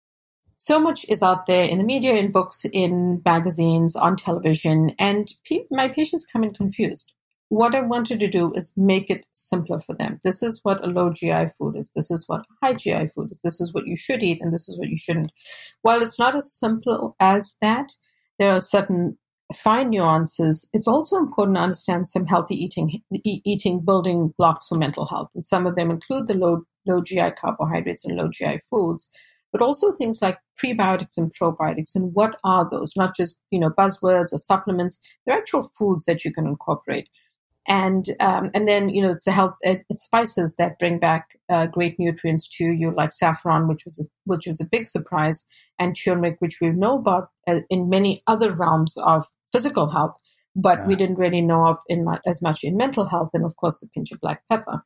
so much is out there in the media, in books, in magazines, on television, and pe- my patients come in confused. What I wanted to do is make it simpler for them. This is what a low G I food is. This is what a high G I food is. This is what you should eat, and this is what you shouldn't. While it's not as simple as that, there are certain fine nuances. It's also important to understand some healthy eating e- eating building blocks for mental health. And some of them include the low, low G I carbohydrates and low G I foods, but also things like prebiotics and probiotics. And what are those? Not just, you know, buzzwords or supplements. They're actual foods that you can incorporate. And um, and then, you know, it's the health, it, it's spices that bring back uh, great nutrients to you, like saffron, which was a, which was a big surprise, and turmeric, which we know about uh, in many other realms of physical health, but yeah. we didn't really know of in my, as much in mental health, and of course the pinch of black pepper.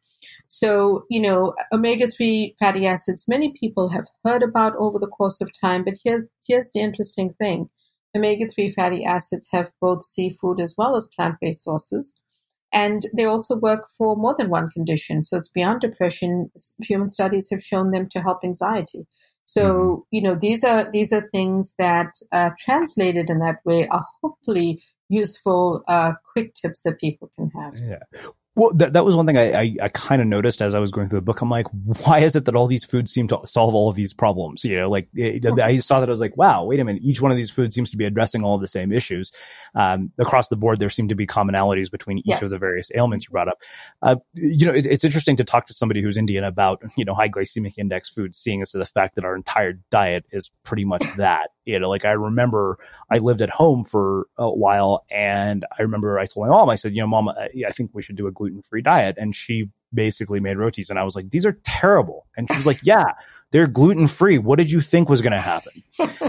So, you know, omega three fatty acids, many people have heard about over the course of time, but here's here's the interesting thing: omega three fatty acids have both seafood as well as plant-based sources. And they also work for more than one condition. So it's beyond depression. Human studies have shown them to help anxiety. So, mm-hmm. you know, these are these are things that uh, translated in that way are hopefully useful, uh, quick tips that people can have. Yeah. Well, that, that was one thing I, I, I kind of noticed as I was going through the book. I'm like, why is it that all these foods seem to solve all of these problems? You know, like it, I saw that I was like, wow, wait a minute. Each one of these foods seems to be addressing all of the same issues. Um, across the board, there seem to be commonalities between each yes. of the various ailments you brought up. Uh, you know, it, it's interesting to talk to somebody who's Indian about, you know, high glycemic index foods, seeing as to the fact that our entire diet is pretty much that. You know, like I remember I lived at home for a while, and I remember I told my mom, I said, you know, Mom, I, I think we should do a gluten-free diet. And she basically made rotis. And I was like, these are terrible. And she was like, yeah, they're gluten-free. What did you think was going to happen?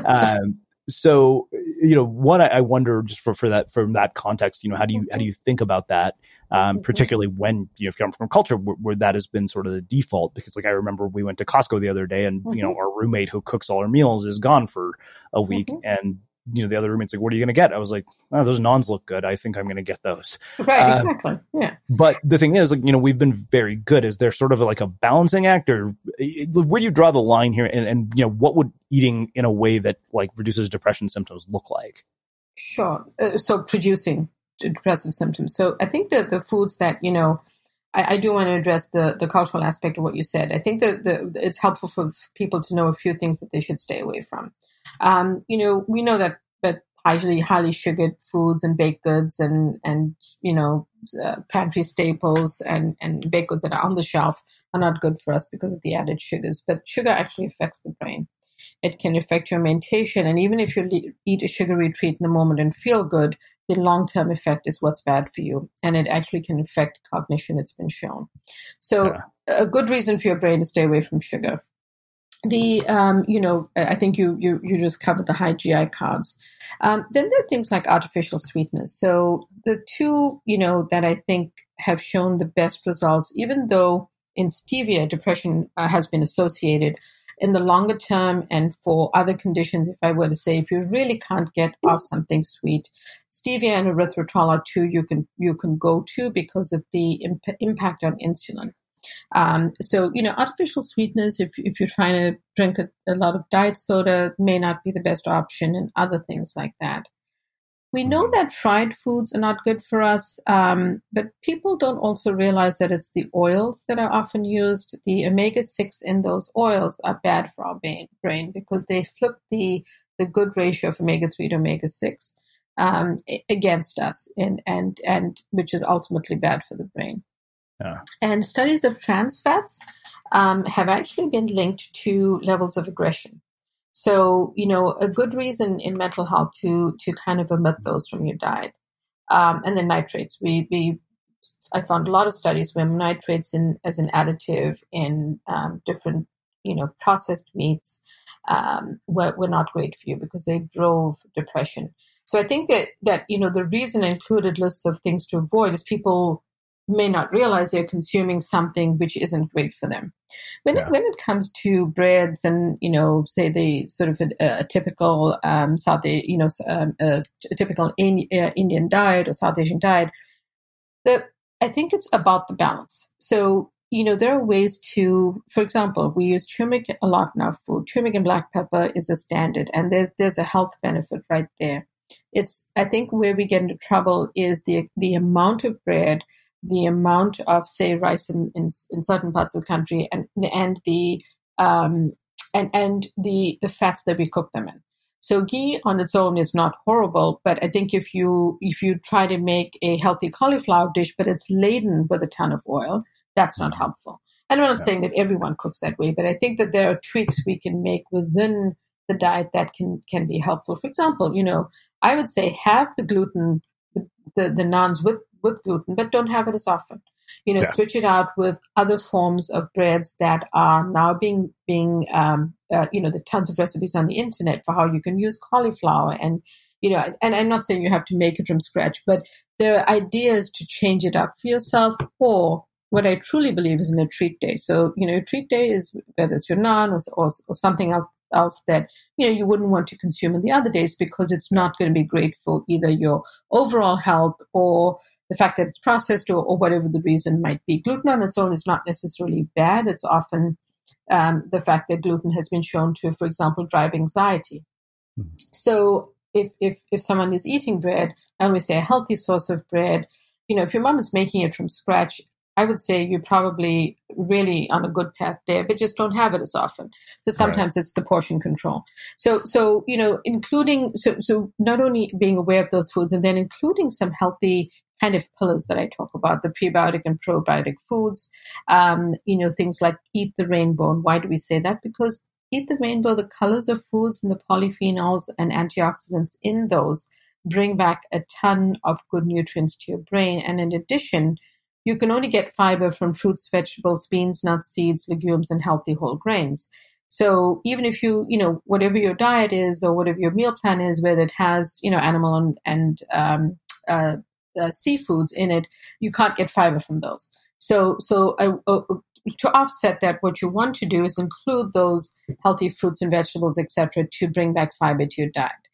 um, so, you know, what I, I wonder just for, for that, from that context, you know, how do you, how do you think about that? Um, particularly when, you know, if you come from a culture where, where that has been sort of the default, because like I remember we went to Costco the other day, and, mm-hmm. you know, our roommate who cooks all our meals is gone for a week. Mm-hmm. And you know, the other roommate's like, what are you going to get? I was like, oh, those naans look good. I think I'm going to get those. Right, uh, exactly. Yeah. But the thing is, like, you know, we've been very good. Is there sort of like a balancing act, or where do you draw the line here? And, and, you know, what would eating in a way that like reduces depression symptoms look like? Sure. Uh, so producing depressive symptoms. So I think that the foods that, you know, I, I do want to address the, the cultural aspect of what you said. I think that the, it's helpful for people to know a few things that they should stay away from. Um, you know, we know that, that highly, highly sugared foods and baked goods and, and you know, uh, pantry staples and, and baked goods that are on the shelf are not good for us because of the added sugars. But sugar actually affects the brain. It can affect your mentation. And even if you le- eat a sugary treat in the moment and feel good, the long-term effect is what's bad for you. And it actually can affect cognition, it's been shown. So yeah. A good reason for your brain to stay away from sugar. The, um, you know, I think you, you, you just covered the high G I carbs. Um, then there are things like artificial sweeteners. So the two, you know, that I think have shown the best results, even though in stevia, depression uh, has been associated in the longer term, and for other conditions, if I were to say, if you really can't get off something sweet, stevia and erythritol are two you can you can go to because of the imp- impact on insulin. Um, so, you know, artificial sweeteners, if if you're trying to drink a, a lot of diet soda, may not be the best option, and other things like that. We know that fried foods are not good for us, um, but people don't also realize that it's the oils that are often used. The omega six in those oils are bad for our brain, brain because they flip the, the good ratio of omega three to omega six um, against us, and, and, and which is ultimately bad for the brain. Yeah. And studies of trans fats um, have actually been linked to levels of aggression. So, you know, a good reason in mental health to to kind of omit those from your diet. Um, and then nitrates. We we I found a lot of studies where nitrates in as an additive in um, different, you know, processed meats um, were, were not great for you because they drove depression. So I think that that, you know, the reason I included lists of things to avoid is people may not realize they're consuming something which isn't great for them. When, yeah. it, when it comes to breads and, you know, say the sort of a, a typical um, South, you know, um, a, a typical in, uh, Indian diet or South Asian diet, the, I think it's about the balance. So, you know, there are ways to, for example, we use turmeric a lot in our food. Turmeric and black pepper is a standard, and there's there's a health benefit right there. It's, I think where we get into trouble is the the amount of bread, the amount of, say, rice in, in, in certain parts of the country, and and the um, and and the the fats that we cook them in. So ghee on its own is not horrible, but I think if you if you try to make a healthy cauliflower dish, but it's laden with a ton of oil, that's not helpful. And I'm not yeah. saying that everyone cooks that way, but I think that there are tweaks we can make within the diet that can can be helpful. For example, you know, I would say have the gluten, the the, the naans with with gluten, but don't have it as often. You know, yeah. switch it out with other forms of breads that are now being, being um, uh, you know, the tons of recipes on the internet for how you can use cauliflower. And, you know, and I'm not saying you have to make it from scratch, but there are ideas to change it up for yourself, or what I truly believe is in a treat day. So, you know, a treat day is whether it's your naan or, or, or something else, else that, you know, you wouldn't want to consume in the other days because it's not going to be great for either your overall health or the fact that it's processed, or, or whatever the reason might be. Gluten on its own is not necessarily bad. It's often um, the fact that gluten has been shown to, for example, drive anxiety. Mm-hmm. So if, if if someone is eating bread, and we say a healthy source of bread, you know, if your mom is making it from scratch, I would say you're probably really on a good path there, but just don't have it as often. So sometimes right. it's the portion control. So, so you know, including, so so not only being aware of those foods, and then including some healthy kind of pillars that I talk about, the prebiotic and probiotic foods, um, you know, things like eat the rainbow. And why do we say that? Because eat the rainbow, the colors of foods and the polyphenols and antioxidants in those bring back a ton of good nutrients to your brain. And in addition, you can only get fiber from fruits, vegetables, beans, nuts, seeds, legumes, and healthy whole grains. So even if you, you know, whatever your diet is or whatever your meal plan is, whether it has, you know, animal and, and um, uh, uh, seafoods in it, you can't get fiber from those. So, so uh, uh, to offset that, what you want to do is include those healthy fruits and vegetables, et cetera, to bring back fiber to your diet.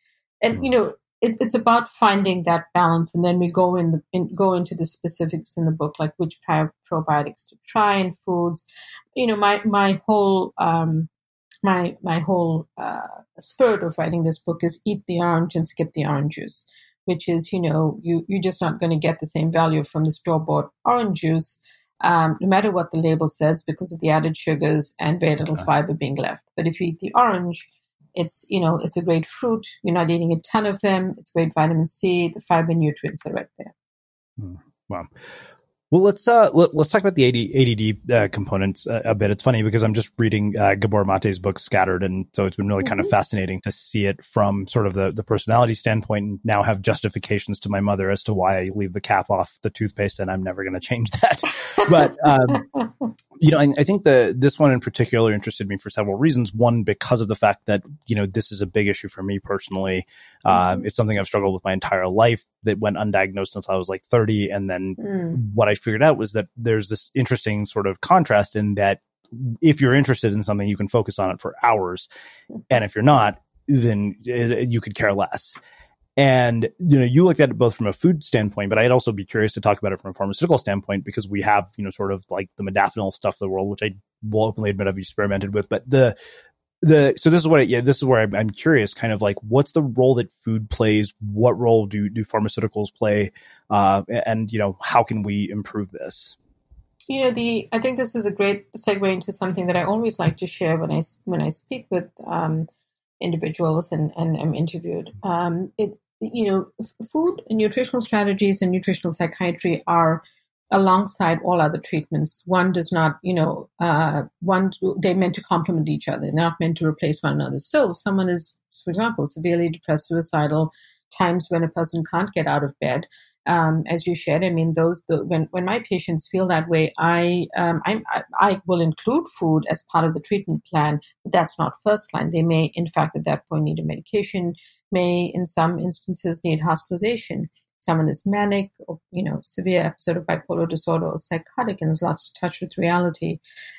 and Mm. you know, it, it's about finding that balance, and then we go in, the, in go into the specifics in the book, like which pro- probiotics to try in foods. You know, my my whole um, my my whole uh, spirit of writing this book is eat the orange and skip the orange juice, which is, you know, you you're just not going to get the same value from the store bought orange juice, um, no matter what the label says, because of the added sugars and very little fiber being left. But if you eat the orange, it's, you know, it's a great fruit. You're not eating a ton of them. It's great vitamin C. The fiber nutrients are right there. Mm. Wow. Well, let's uh, let, let's talk about the A D D uh, components uh, a bit. It's funny because I'm just reading uh, Gabor Mate's book Scattered, and so it's been really kind of fascinating to see it from sort of the, the personality standpoint, and now have justifications to my mother as to why I leave the cap off the toothpaste, and I'm never going to change that. But um, you know, I, I think the this one in particular interested me for several reasons. One, because of the fact that, you know, this is a big issue for me personally. Uh, it's something I've struggled with my entire life, that went undiagnosed until I was like thirty, and then Mm. what I figured out was that there's this interesting sort of contrast in that if you're interested in something, you can focus on it for hours. And if you're not, then you could care less. And, you know, you looked at it both from a food standpoint, but I'd also be curious to talk about it from a pharmaceutical standpoint, because we have, you know, sort of like the modafinil stuff of the world, which I will openly admit I've experimented with. But the, the, so this is what, it, yeah, this is where I'm, I'm curious, kind of like, what's the role that food plays? What role do, do pharmaceuticals play? Uh, and, you know, how can we improve this? You know, the I think this is a great segue into something that I always like to share when I when I speak with um, individuals and and I'm interviewed. Um, it you know, f- food and nutritional strategies and nutritional psychiatry are alongside all other treatments. One does not, you know, uh, one they're meant to complement each other. They're not meant to replace one another. So if someone is, for example, severely depressed, suicidal, times when a person can't get out of bed. Um, as you shared, I mean, those the, when when my patients feel that way, I um, I I will include food as part of the treatment plan. But that's not first line. They may, in fact, at that point need a medication. May, in some instances, need hospitalization. Someone is manic, or you know, severe episode of bipolar disorder, or psychotic, and has lost touch with reality.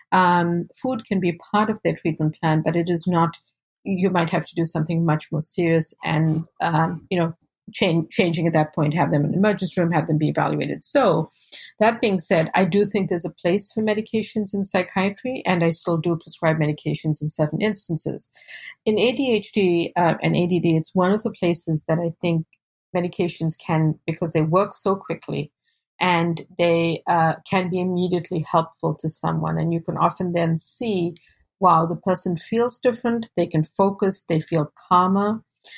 Um, food can be part of their treatment plan, but it is not. You might have to do something much more serious, and um, you know. Change, changing at that point, have them in an emergency room, have them be evaluated. So that being said, I do think there's a place for medications in psychiatry, and I still do prescribe medications in certain instances. In A D H D uh, and A D D, it's one of the places that I think medications can, because they work so quickly and they uh, can be immediately helpful to someone. And you can often then see, wow, the person feels different, they can focus, they feel calmer.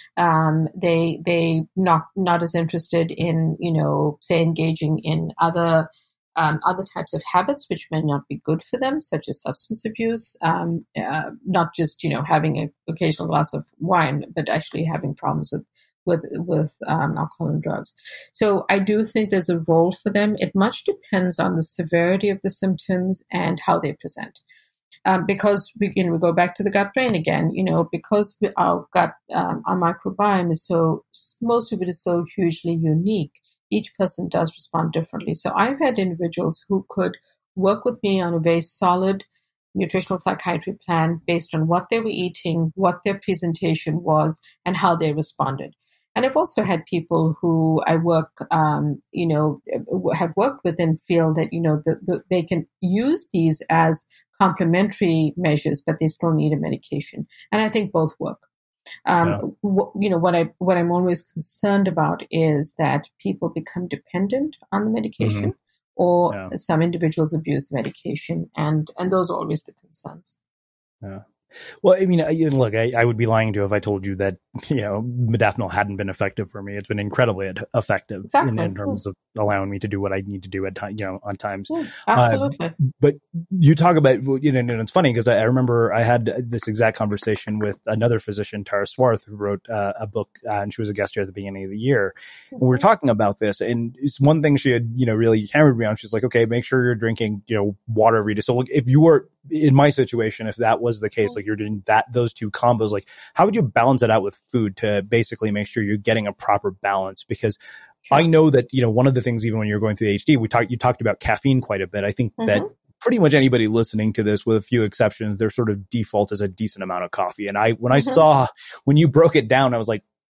Um, they they not not as interested in, you know, say engaging in other um, other types of habits which may not be good for them, such as substance abuse. Um, uh, not just, you know, having an occasional glass of wine, but actually having problems with with with um, alcohol and drugs. So I do think there's a role for them. It much depends on the severity of the symptoms and how they present. Um, because we, you know, we go back to the gut brain again, you know, because we, our gut, um, our microbiome is so, most of it is so hugely unique. Each person does respond differently. So I've had individuals who could work with me on a very solid nutritional psychiatry plan based on what they were eating, what their presentation was, and how they responded. And I've also had people who I work, um, you know, have worked with and feel that, you know, the, the, they can use these as complementary measures, but they still need a medication. And I think both work. Um, yeah. w- you know, what I what I'm always concerned about is that people become dependent on the medication, mm-hmm. or yeah. some individuals abuse the medication, and and those are always the concerns. Yeah. Well, I mean, look, I, I would be lying to you if I told you that, you know, modafinil hadn't been effective for me. It's been incredibly ad- effective exactly. in, in terms of allowing me to do what I need to do at time, you know, on times. Yeah, absolutely. Uh, but you talk about, you know, and it's funny because I, I remember I had this exact conversation with another physician, Tara Swarth, who wrote uh, a book, uh, and she was a guest here at the beginning of the year. Mm-hmm. And we were talking about this, and it's one thing she had, you know, really hammered me on. She's like, okay, make sure you're drinking, you know, water every day. So look, if you were in my situation, if that was the case, mm-hmm. like you're doing that, those two combos, like how would you balance it out with food to basically make sure you're getting a proper balance? Because sure. I know that, you know, one of the things, even when you're going through the H D, we talked, you talked about caffeine quite a bit. I think mm-hmm. that pretty much anybody listening to this, with a few exceptions, their sort of default is a decent amount of coffee. And I, when mm-hmm. I saw, when you broke it down, I was like,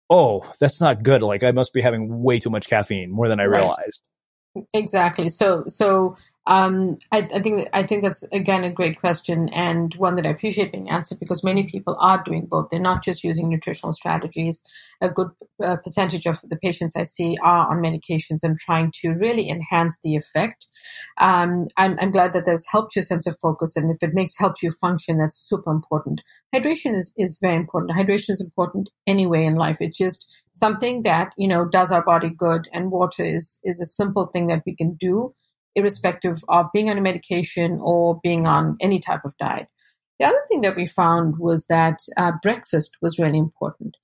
oh, that's not good. Like I must be having way too much caffeine, more than I Right. realized. Exactly. So, so um, I, I think I think that's again a great question, and one that I appreciate being answered, because many people are doing both. They're not just using nutritional strategies. A good uh, percentage of the patients I see are on medications and trying to really enhance the effect. Um, I'm, I'm glad that that's helped your sense of focus, and if it makes helped you function, that's super important. Hydration is is very important. Hydration is important anyway in life. It's just something that, you know, does our body good, and water is is a simple thing that we can do irrespective of being on a medication or being on any type of diet. The other thing that we found was that uh, breakfast was really important.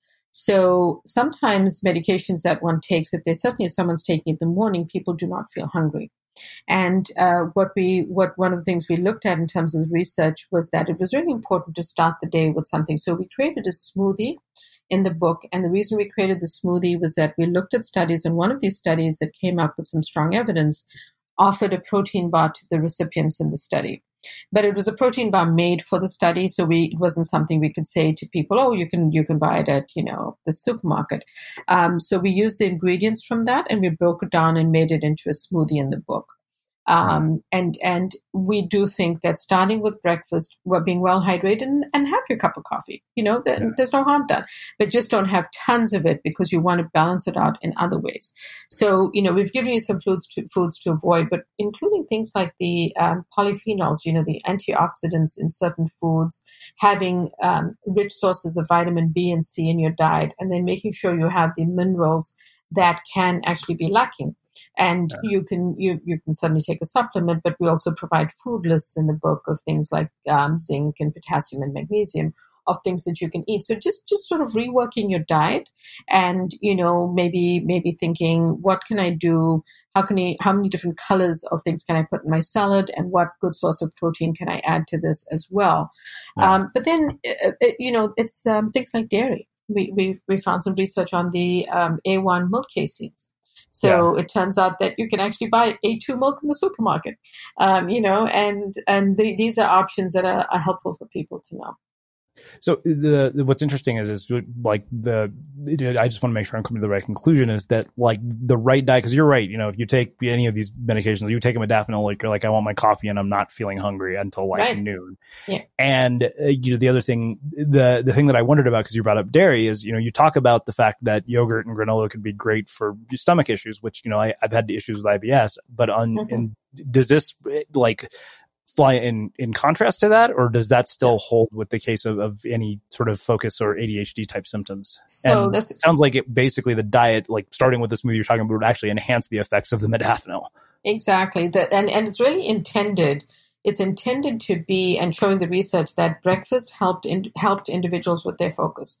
So sometimes medications that one takes, if they certainly if someone's taking it in the morning, people do not feel hungry. And uh, what we, what one of the things we looked at in terms of the research was that it was really important to start the day with something. So we created a smoothie in the book, and the reason we created the smoothie was that we looked at studies, and one of these studies that came up with some strong evidence offered a protein bar to the recipients in the study. But it was a protein bar made for the study, so we it wasn't something we could say to people, oh, you can you can buy it at, you know, the supermarket. Um, so we used the ingredients from that, and we broke it down and made it into a smoothie in the book. Um, and and we do think that starting with breakfast, we're being well hydrated, and, and have your cup of coffee. You know, there, yeah. there's no harm done, but just don't have tons of it, because you want to balance it out in other ways. So, you know, we've given you some foods to foods to avoid, but including things like the um, polyphenols, you know, the antioxidants in certain foods, having um, rich sources of vitamin B and C in your diet, and then making sure you have the minerals that can actually be lacking. And yeah. you can you you can certainly take a supplement, but we also provide food lists in the book of things like um, zinc and potassium and magnesium, of things that you can eat. So just just sort of reworking your diet, and you know maybe maybe thinking, what can I do? How can I? How many different colors of things can I put in my salad? And what good source of protein can I add to this as well? Yeah. Um, but then uh, it, you know it's um, things like dairy. We we we found some research on the um, A one milk caseins. So yeah. it turns out that you can actually buy A two milk in the supermarket, um, you know, and and the, these are options that are, are helpful for people to know. So the, the what's interesting is is like the I just want to make sure I'm coming to the right conclusion, is that like the right diet, because you're right, you know, if you take any of these medications, you take a modafinil, like you're like, I want my coffee and I'm not feeling hungry until like right. noon. Yeah. And uh, you know the other thing, the the thing that I wondered about, because you brought up dairy, is you know you talk about the fact that yogurt and granola could be great for stomach issues, which you know I, I've had issues with I B S, but on mm-hmm. in, does this like fly in, in contrast to that, or does that still hold with the case of, of any sort of focus or A D H D type symptoms? So and that's, it sounds like it basically the diet, like starting with the smoothie you're talking about, would actually enhance the effects of the modafinil. Exactly. That, and, and it's really intended. It's intended to be, and showing the research that breakfast helped in, helped individuals with their focus.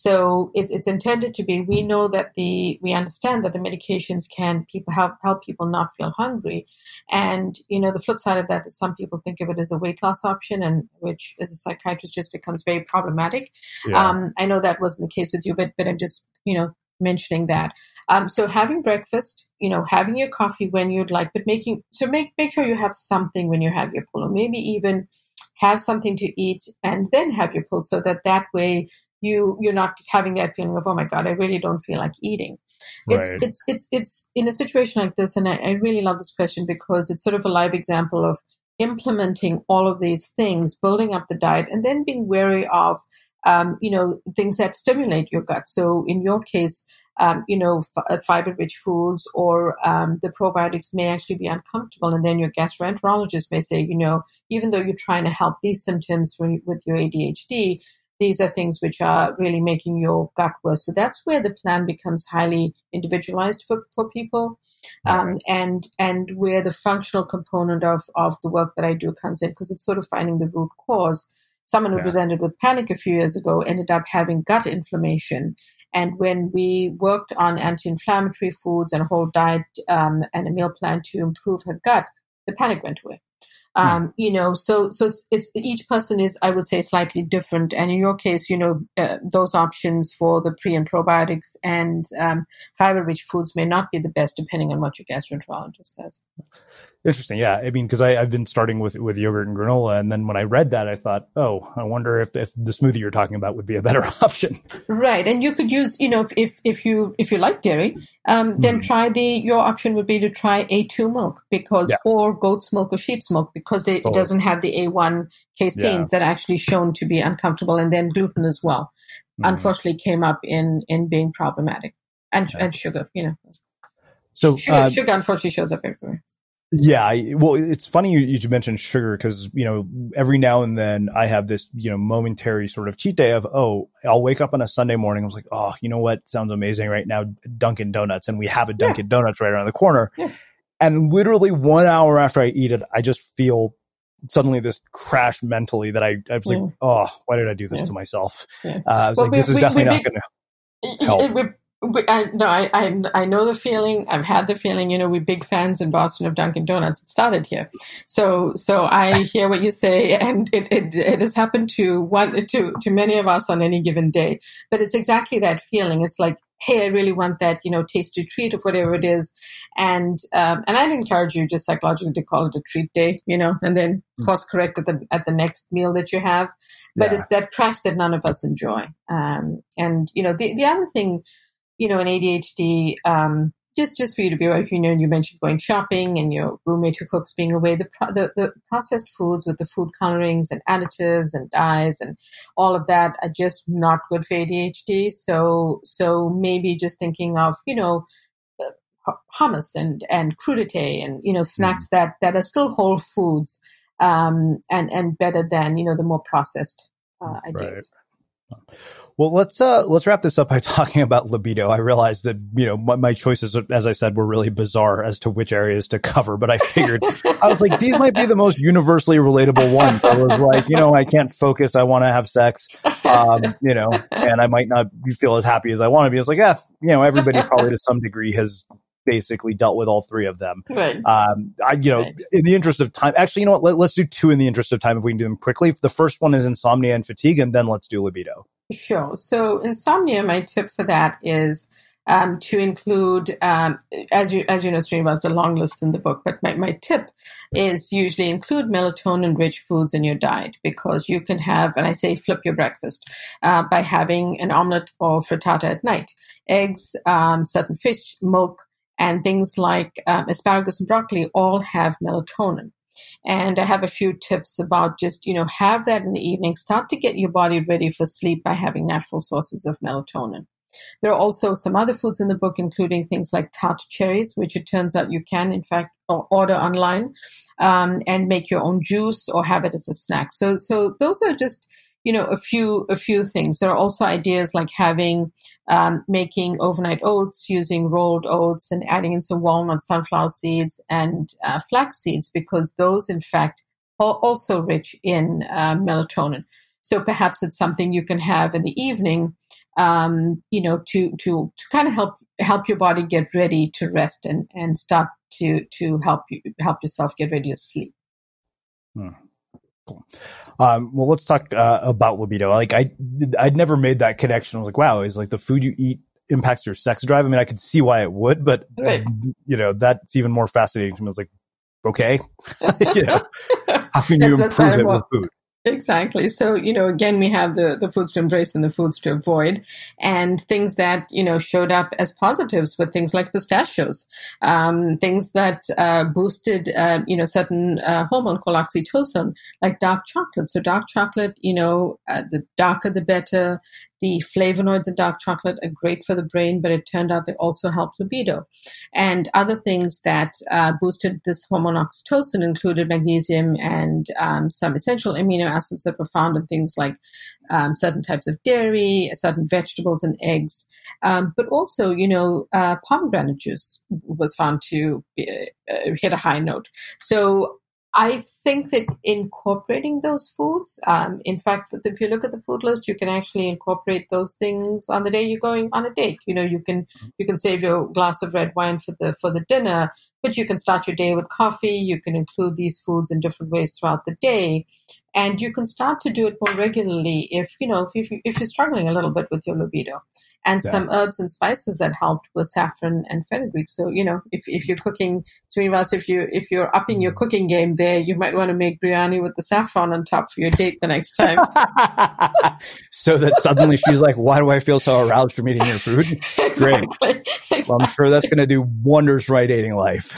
So it's it's intended to be. We know that the we understand that the medications can people help help people not feel hungry, and you know the flip side of that is some people think of it as a weight loss option, and which as a psychiatrist just becomes very problematic. Yeah. Um, I know that wasn't the case with you, but but I'm just you know mentioning that. Um, so having breakfast, you know, having your coffee when you'd like, but making, so make, make sure you have something when you have your pull, or maybe even have something to eat and then have your pull, so that that way you, you're not having that feeling of, oh my God, I really don't feel like eating. Right. It's, it's, it's, it's in a situation like this. And I, I really love this question because it's sort of a live example of implementing all of these things, building up the diet, and then being wary of, um, you know, things that stimulate your gut. So in your case, Um, you know, f- fiber-rich foods or um, the probiotics may actually be uncomfortable. And then your gastroenterologist may say, you know, even though you're trying to help these symptoms when, with your A D H D, these are things which are really making your gut worse. So that's where the plan becomes highly individualized for, for people. Um, and and where the functional component of, of the work that I do comes in, because it's sort of finding the root cause. Someone who yeah. presented with panic a few years ago ended up having gut inflammation. And when we worked on anti-inflammatory foods and a whole diet um, and a meal plan to improve her gut, the panic went away. Um, Hmm. you know, so so it's, it's each person is, I would say, slightly different. And in your case, you know, uh, those options for the pre and probiotics and um, fiber-rich foods may not be the best, depending on what your gastroenterologist says. Interesting. Yeah. I mean, because I've been starting with, with yogurt and granola. And then when I read that, I thought, oh, I wonder if, if the smoothie you're talking about would be a better option. Right. And you could use, you know, if, if, if you if you like dairy, um, then Mm. try the, your option would be to try A two milk because, Yeah. or goat's milk or sheep's milk because they, it Totally. doesn't have the A one caseins that are actually shown to be uncomfortable, and then gluten as well. Mm. Unfortunately came up in, in being problematic. And, and sugar, you know. So, Sugar, uh, sugar unfortunately shows up everywhere. Yeah, I, well, it's funny you, you mentioned sugar because, you know, every now and then I have this, you know, momentary sort of cheat day of, oh, I'll wake up on a Sunday morning. I was like, oh, you know what sounds amazing right now? Dunkin' Donuts. And we have a Dunkin' yeah. Donuts right around the corner. Yeah. And literally one hour after I eat it, I just feel suddenly this crash mentally that I, I was yeah. like, oh, why did I do this yeah. to myself? Yeah. Uh, I was well, like, we, this is we, definitely we, not going to help. It, it, I, no, I, I I know the feeling. I've had the feeling. You know, we're big fans in Boston of Dunkin' Donuts. It started here, so so I hear what you say, and it, it it has happened to one to to many of us on any given day. But it's exactly that feeling. It's like, hey, I really want that, you know, tasty treat of whatever it is, and um, and I'd encourage you just psychologically to call it a treat day, you know, and then mm. course correct at the at the next meal that you have. But yeah. it's that crash that none of us enjoy. Um, and you know, the the other thing. You know, in A D H D, um, just, just for you to be aware, you know, you mentioned going shopping and your roommate who cooks being away, the, the, the processed foods with the food colorings and additives and dyes and all of that are just not good for A D H D. So, so maybe just thinking of, you know, hummus and, and crudité and, you know, snacks mm. that, that are still whole foods, um, and, and better than, you know, the more processed, uh, ideas. Right. Well, let's uh, let's wrap this up by talking about libido. I realized that, you know, my, my choices, as I said, were really bizarre as to which areas to cover. But I figured, I was like, these might be the most universally relatable ones. I was like, you know, I can't focus. I want to have sex, um, you know, and I might not feel as happy as I want to be. I was like, yeah, you know, everybody probably to some degree has basically dealt with all three of them. Right. Um, I, you know, right. in the interest of time, actually, you know what? Let, let's do two in the interest of time if we can do them quickly. The first one is insomnia and fatigue, and then let's do libido. Sure. So insomnia, my tip for that is um, to include, um, as you as you know, Srinivas, the long list in the book, but my, my tip is usually include melatonin-rich foods in your diet because you can have, and I say flip your breakfast, uh, by having an omelet or frittata at night, eggs, um, certain fish, milk, and things like um, asparagus and broccoli all have melatonin. And I have a few tips about just, you know, have that in the evening. Start to get your body ready for sleep by having natural sources of melatonin. There are also some other foods in the book, including things like tart cherries, which it turns out you can, in fact, order online um, and make your own juice or have it as a snack. So, so those are just, you know, a few a few things. There are also ideas like having, um, making overnight oats, using rolled oats and adding in some walnut, sunflower seeds and uh, flax seeds, because those, in fact, are also rich in uh, melatonin. So perhaps it's something you can have in the evening, um, you know, to to to kind of help help your body get ready to rest and, and start to to help you help yourself get ready to sleep. Hmm. Cool. Um, well, let's talk uh, about libido. Like I, I'd never made that connection. I was like, wow, is like the food you eat impacts your sex drive? I mean, I could see why it would, but right. you know, that's even more fascinating to me. I was like, okay, you know, how can you improve it with food? Exactly. So, you know, again, we have the, the foods to embrace and the foods to avoid, and things that, you know, showed up as positives with things like pistachios, um, things that uh, boosted, uh, you know, certain uh, hormone called oxytocin, like dark chocolate. So dark chocolate, you know, uh, the darker the better. The flavonoids in dark chocolate are great for the brain, but it turned out they also help libido. And other things that uh, boosted this hormone oxytocin included magnesium and um, some essential amino acids that were found in things like um, certain types of dairy, certain vegetables and eggs. Um, but also, you know, uh, pomegranate juice was found to be, uh, hit a high note. So I think that incorporating those foods, um, in fact, if you look at the food list, you can actually incorporate those things on the day you're going on a date. You know, you can you can save your glass of red wine for the for the dinner, but you can start your day with coffee. You can include these foods in different ways throughout the day. And you can start to do it more regularly if, you know, if, you, if you're struggling a little bit with your libido. And yeah. some herbs and spices that helped with saffron and fenugreek. So, you know, if, if you're cooking, Srinivas, if, you, if you're upping your cooking game there, you might want to make biryani with the saffron on top for your date the next time. So that suddenly she's like, why do I feel so aroused from eating your food? Exactly. Great. Exactly. Well, I'm sure that's going to do wonders for my dating life.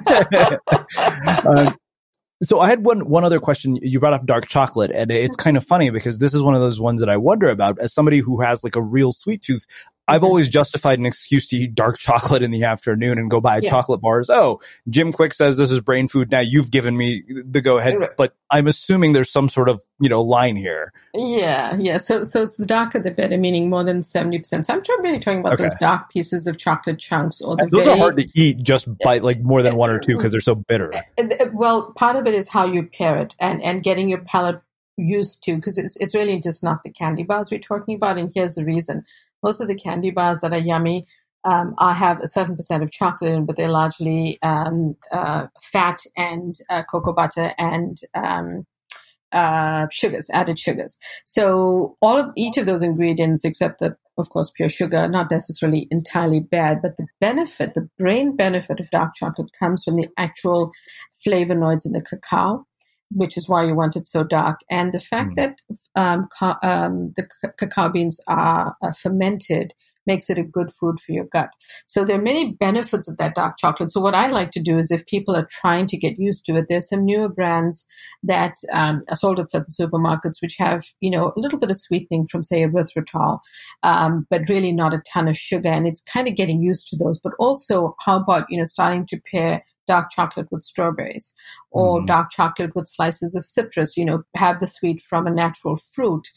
um, So I had one one other question. You brought up dark chocolate, and it's kind of funny because this is one of those ones that I wonder about. As somebody who has like a real sweet tooth, I've always justified an excuse to eat dark chocolate in the afternoon and go buy yeah. chocolate bars. Oh, Jim Quick says this is brain food. Now you've given me the go ahead, but I'm assuming there's some sort of, you know, line here. Yeah, yeah. So so it's the darker the better, meaning more than seventy percent. So I'm really talking about okay. those dark pieces of chocolate chunks. Or the Those very, are hard to eat just by like more than one or two because they're so bitter. Well, part of it is how you pair it and, and getting your palate used to, because it's it's really just not the candy bars we're talking about. And here's the reason. Most of the candy bars that are yummy um, are, have a certain percent of chocolate in, but they're largely um, uh, fat and uh, cocoa butter and um, uh, sugars, added sugars. So all of each of those ingredients, except the, of course, pure sugar, not necessarily entirely bad, but the benefit, the brain benefit of dark chocolate comes from the actual flavonoids in the cacao, which is why you want it so dark. And the fact mm. that um, ca- um, the c- cacao beans are uh, fermented makes it a good food for your gut. So there are many benefits of that dark chocolate. So what I like to do is if people are trying to get used to it, there's some newer brands that um, are sold at certain supermarkets which have, you know, a little bit of sweetening from, say, erythritol, um, but really not a ton of sugar. And it's kind of getting used to those. But also, how about, you know, starting to pair dark chocolate with strawberries or mm. dark chocolate with slices of citrus, you know, have the sweet from a natural fruit,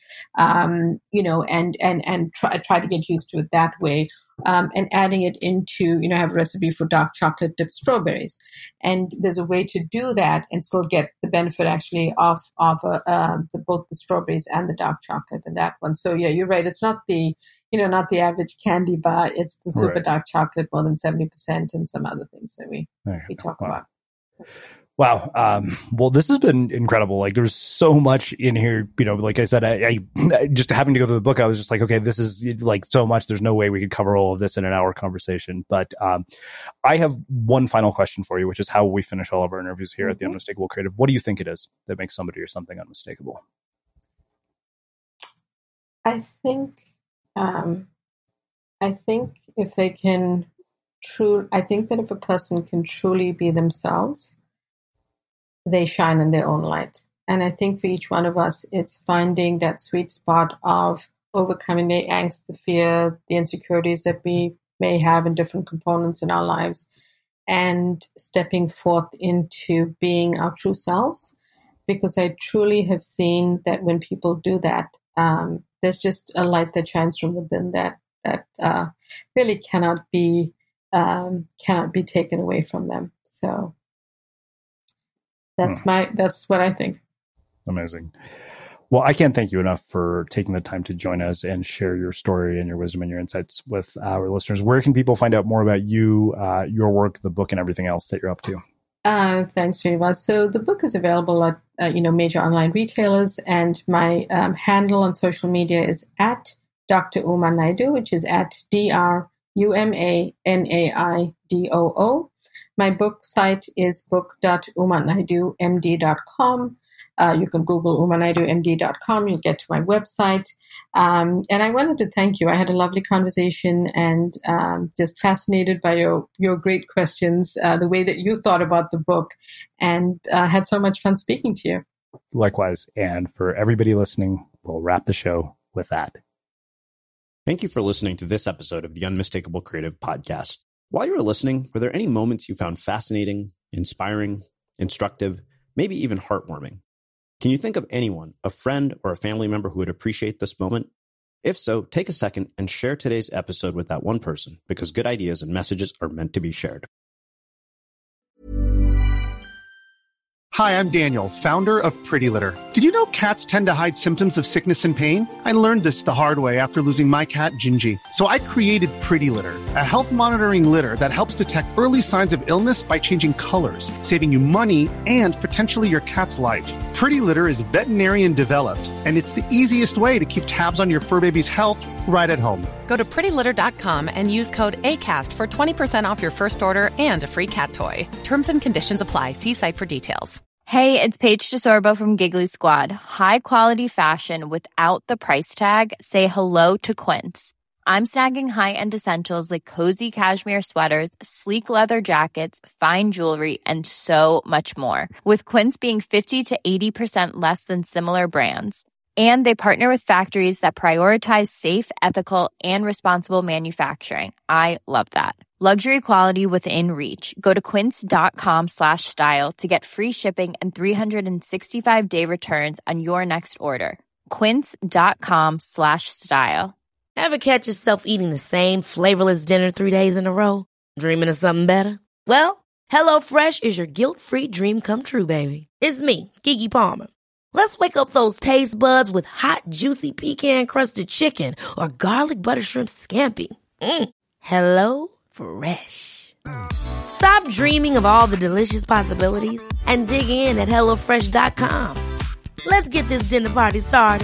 um, you know, and, and, and try, try to get used to it that way. Um, and adding it into, you know, I have a recipe for dark chocolate dipped strawberries. And there's a way to do that and still get the benefit actually of, of uh, uh, the, both the strawberries and the dark chocolate in that one. So yeah, you're right. It's not the, you know, not the average candy bar. It's the super right. dark chocolate, more than seventy percent, and some other things that we, we talk wow. about. Wow. Um, well, this has been incredible. Like there's so much in here, you know, like I said, I, I just having to go through the book, I was just like, okay, this is like so much. There's no way we could cover all of this in an hour conversation. But um, I have one final question for you, which is how we finish all of our interviews here mm-hmm. at the Unmistakable Creative. What do you think it is that makes somebody or something unmistakable? I think, um, I think if they can true, I think that if a person can truly be themselves, they shine in their own light. And I think for each one of us, it's finding that sweet spot of overcoming the angst, the fear, the insecurities that we may have in different components in our lives, and stepping forth into being our true selves. Because I truly have seen that when people do that, um, there's just a light that shines from within that that uh, really cannot be um, cannot be taken away from them. So. That's my, that's what I think. Amazing. Well, I can't thank you enough for taking the time to join us and share your story and your wisdom and your insights with our listeners. Where can people find out more about you, uh, your work, the book, and everything else that you're up to? Uh, thanks, Srinivas. So the book is available at, uh, you know, major online retailers, and my um, handle on social media is at Doctor Uma Naidoo, which is at D R U M A N A I D O O. My book site is book dot uma naidoo m d dot com. Uh, you can Google uma naidoo m d dot com. You'll get to my website. Um, and I wanted to thank you. I had a lovely conversation and um, just fascinated by your, your great questions, uh, the way that you thought about the book, and uh, had so much fun speaking to you. Likewise. And for everybody listening, we'll wrap the show with that. Thank you for listening to this episode of the Unmistakable Creative Podcast. While you were listening, were there any moments you found fascinating, inspiring, instructive, maybe even heartwarming? Can you think of anyone, a friend or a family member who would appreciate this moment? If so, take a second and share today's episode with that one person, because good ideas and messages are meant to be shared. Hi, I'm Daniel, founder of Pretty Litter. Did you know cats tend to hide symptoms of sickness and pain? I learned this the hard way after losing my cat, Gingy. So I created Pretty Litter, a health monitoring litter that helps detect early signs of illness by changing colors, saving you money and potentially your cat's life. Pretty Litter is veterinarian developed, and it's the easiest way to keep tabs on your fur baby's health right at home. Go to pretty litter dot com and use code ACAST for twenty percent off your first order and a free cat toy. Terms and conditions apply. See site for details. Hey, it's Paige DeSorbo from Giggly Squad. High quality fashion without the price tag. Say hello to Quince. I'm snagging high-end essentials like cozy cashmere sweaters, sleek leather jackets, fine jewelry, and so much more. With Quince being fifty to eighty percent less than similar brands. And they partner with factories that prioritize safe, ethical, and responsible manufacturing. I love that. Luxury quality within reach. Go to quince.com slash style to get free shipping and three sixty-five day returns on your next order. Quince.com slash style. Ever catch yourself eating the same flavorless dinner three days in a row? Dreaming of something better? Well, HelloFresh is your guilt-free dream come true, baby. It's me, Keke Palmer. Let's wake up those taste buds with hot, juicy pecan-crusted chicken or garlic butter shrimp scampi. Mm. Hello Fresh. Stop dreaming of all the delicious possibilities and dig in at hello fresh dot com. Let's get this dinner party started.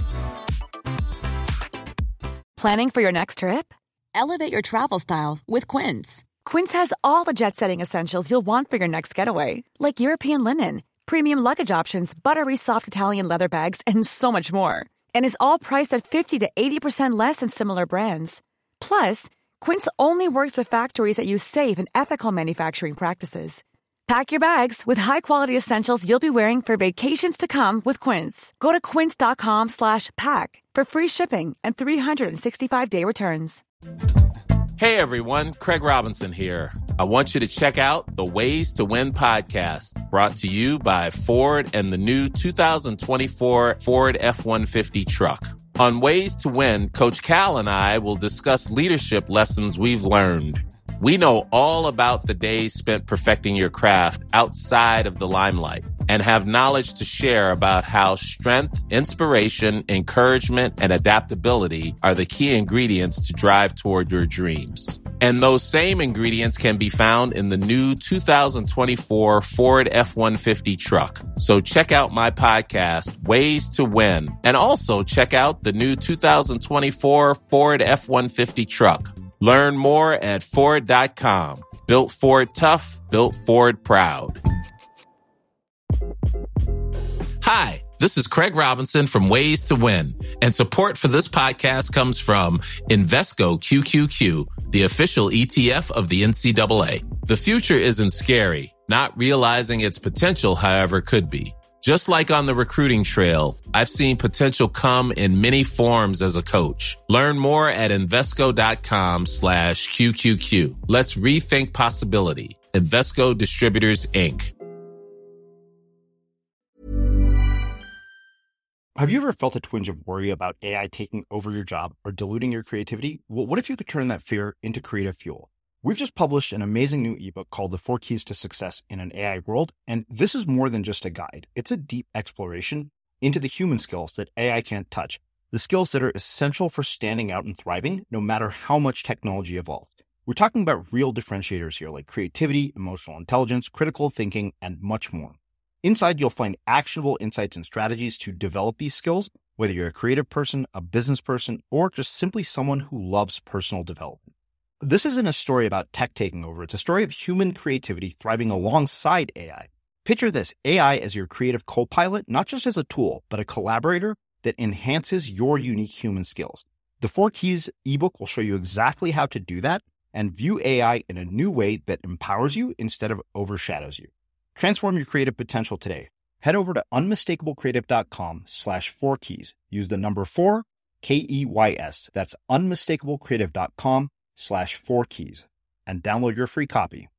Planning for your next trip? Elevate your travel style with Quince. Quince has all the jet-setting essentials you'll want for your next getaway, like European linen, premium luggage options, buttery soft Italian leather bags, and so much more. And is all priced at fifty to eighty percent less than similar brands. Plus, Quince only works with factories that use safe and ethical manufacturing practices. Pack your bags with high-quality essentials you'll be wearing for vacations to come with Quince. Go to quince.com slash pack for free shipping and three sixty-five day returns. Hey everyone, Craig Robinson here. I want you to check out the Ways to Win podcast, brought to you by Ford and the new two thousand twenty-four Ford F one fifty truck. On Ways to Win, Coach Cal and I will discuss leadership lessons we've learned. We know all about the days spent perfecting your craft outside of the limelight and have knowledge to share about how strength, inspiration, encouragement, and adaptability are the key ingredients to drive toward your dreams. And those same ingredients can be found in the new two thousand twenty-four Ford F one fifty truck. So check out my podcast, Ways to Win, and also check out the new two thousand twenty-four Ford F one fifty truck. Learn more at Ford dot com. Built Ford tough, built Ford proud. Hi, this is Craig Robinson from Ways to Win, and support for this podcast comes from Invesco Q Q Q, the official E T F of the N C double A. The future isn't scary. Not realizing its potential, however, could be. Just like on the recruiting trail, I've seen potential come in many forms as a coach. Learn more at Invesco.com slash QQQ. Let's rethink possibility. Invesco Distributors, Incorporated. Have you ever felt a twinge of worry about A I taking over your job or diluting your creativity? Well, what if you could turn that fear into creative fuel? We've just published an amazing new ebook called The Four Keys to Success in an A I World, and this is more than just a guide. It's a deep exploration into the human skills that A I can't touch, the skills that are essential for standing out and thriving, no matter how much technology evolves. We're talking about real differentiators here, like creativity, emotional intelligence, critical thinking, and much more. Inside, you'll find actionable insights and strategies to develop these skills, whether you're a creative person, a business person, or just simply someone who loves personal development. This isn't a story about tech taking over. It's a story of human creativity thriving alongside A I. Picture this, A I as your creative co-pilot, not just as a tool, but a collaborator that enhances your unique human skills. The Four Keys ebook will show you exactly how to do that and view A I in a new way that empowers you instead of overshadows you. Transform your creative potential today. Head over to unmistakablecreative.com slash four keys. Use the number four, K E Y S. That's unmistakablecreative.com slash four keys and download your free copy.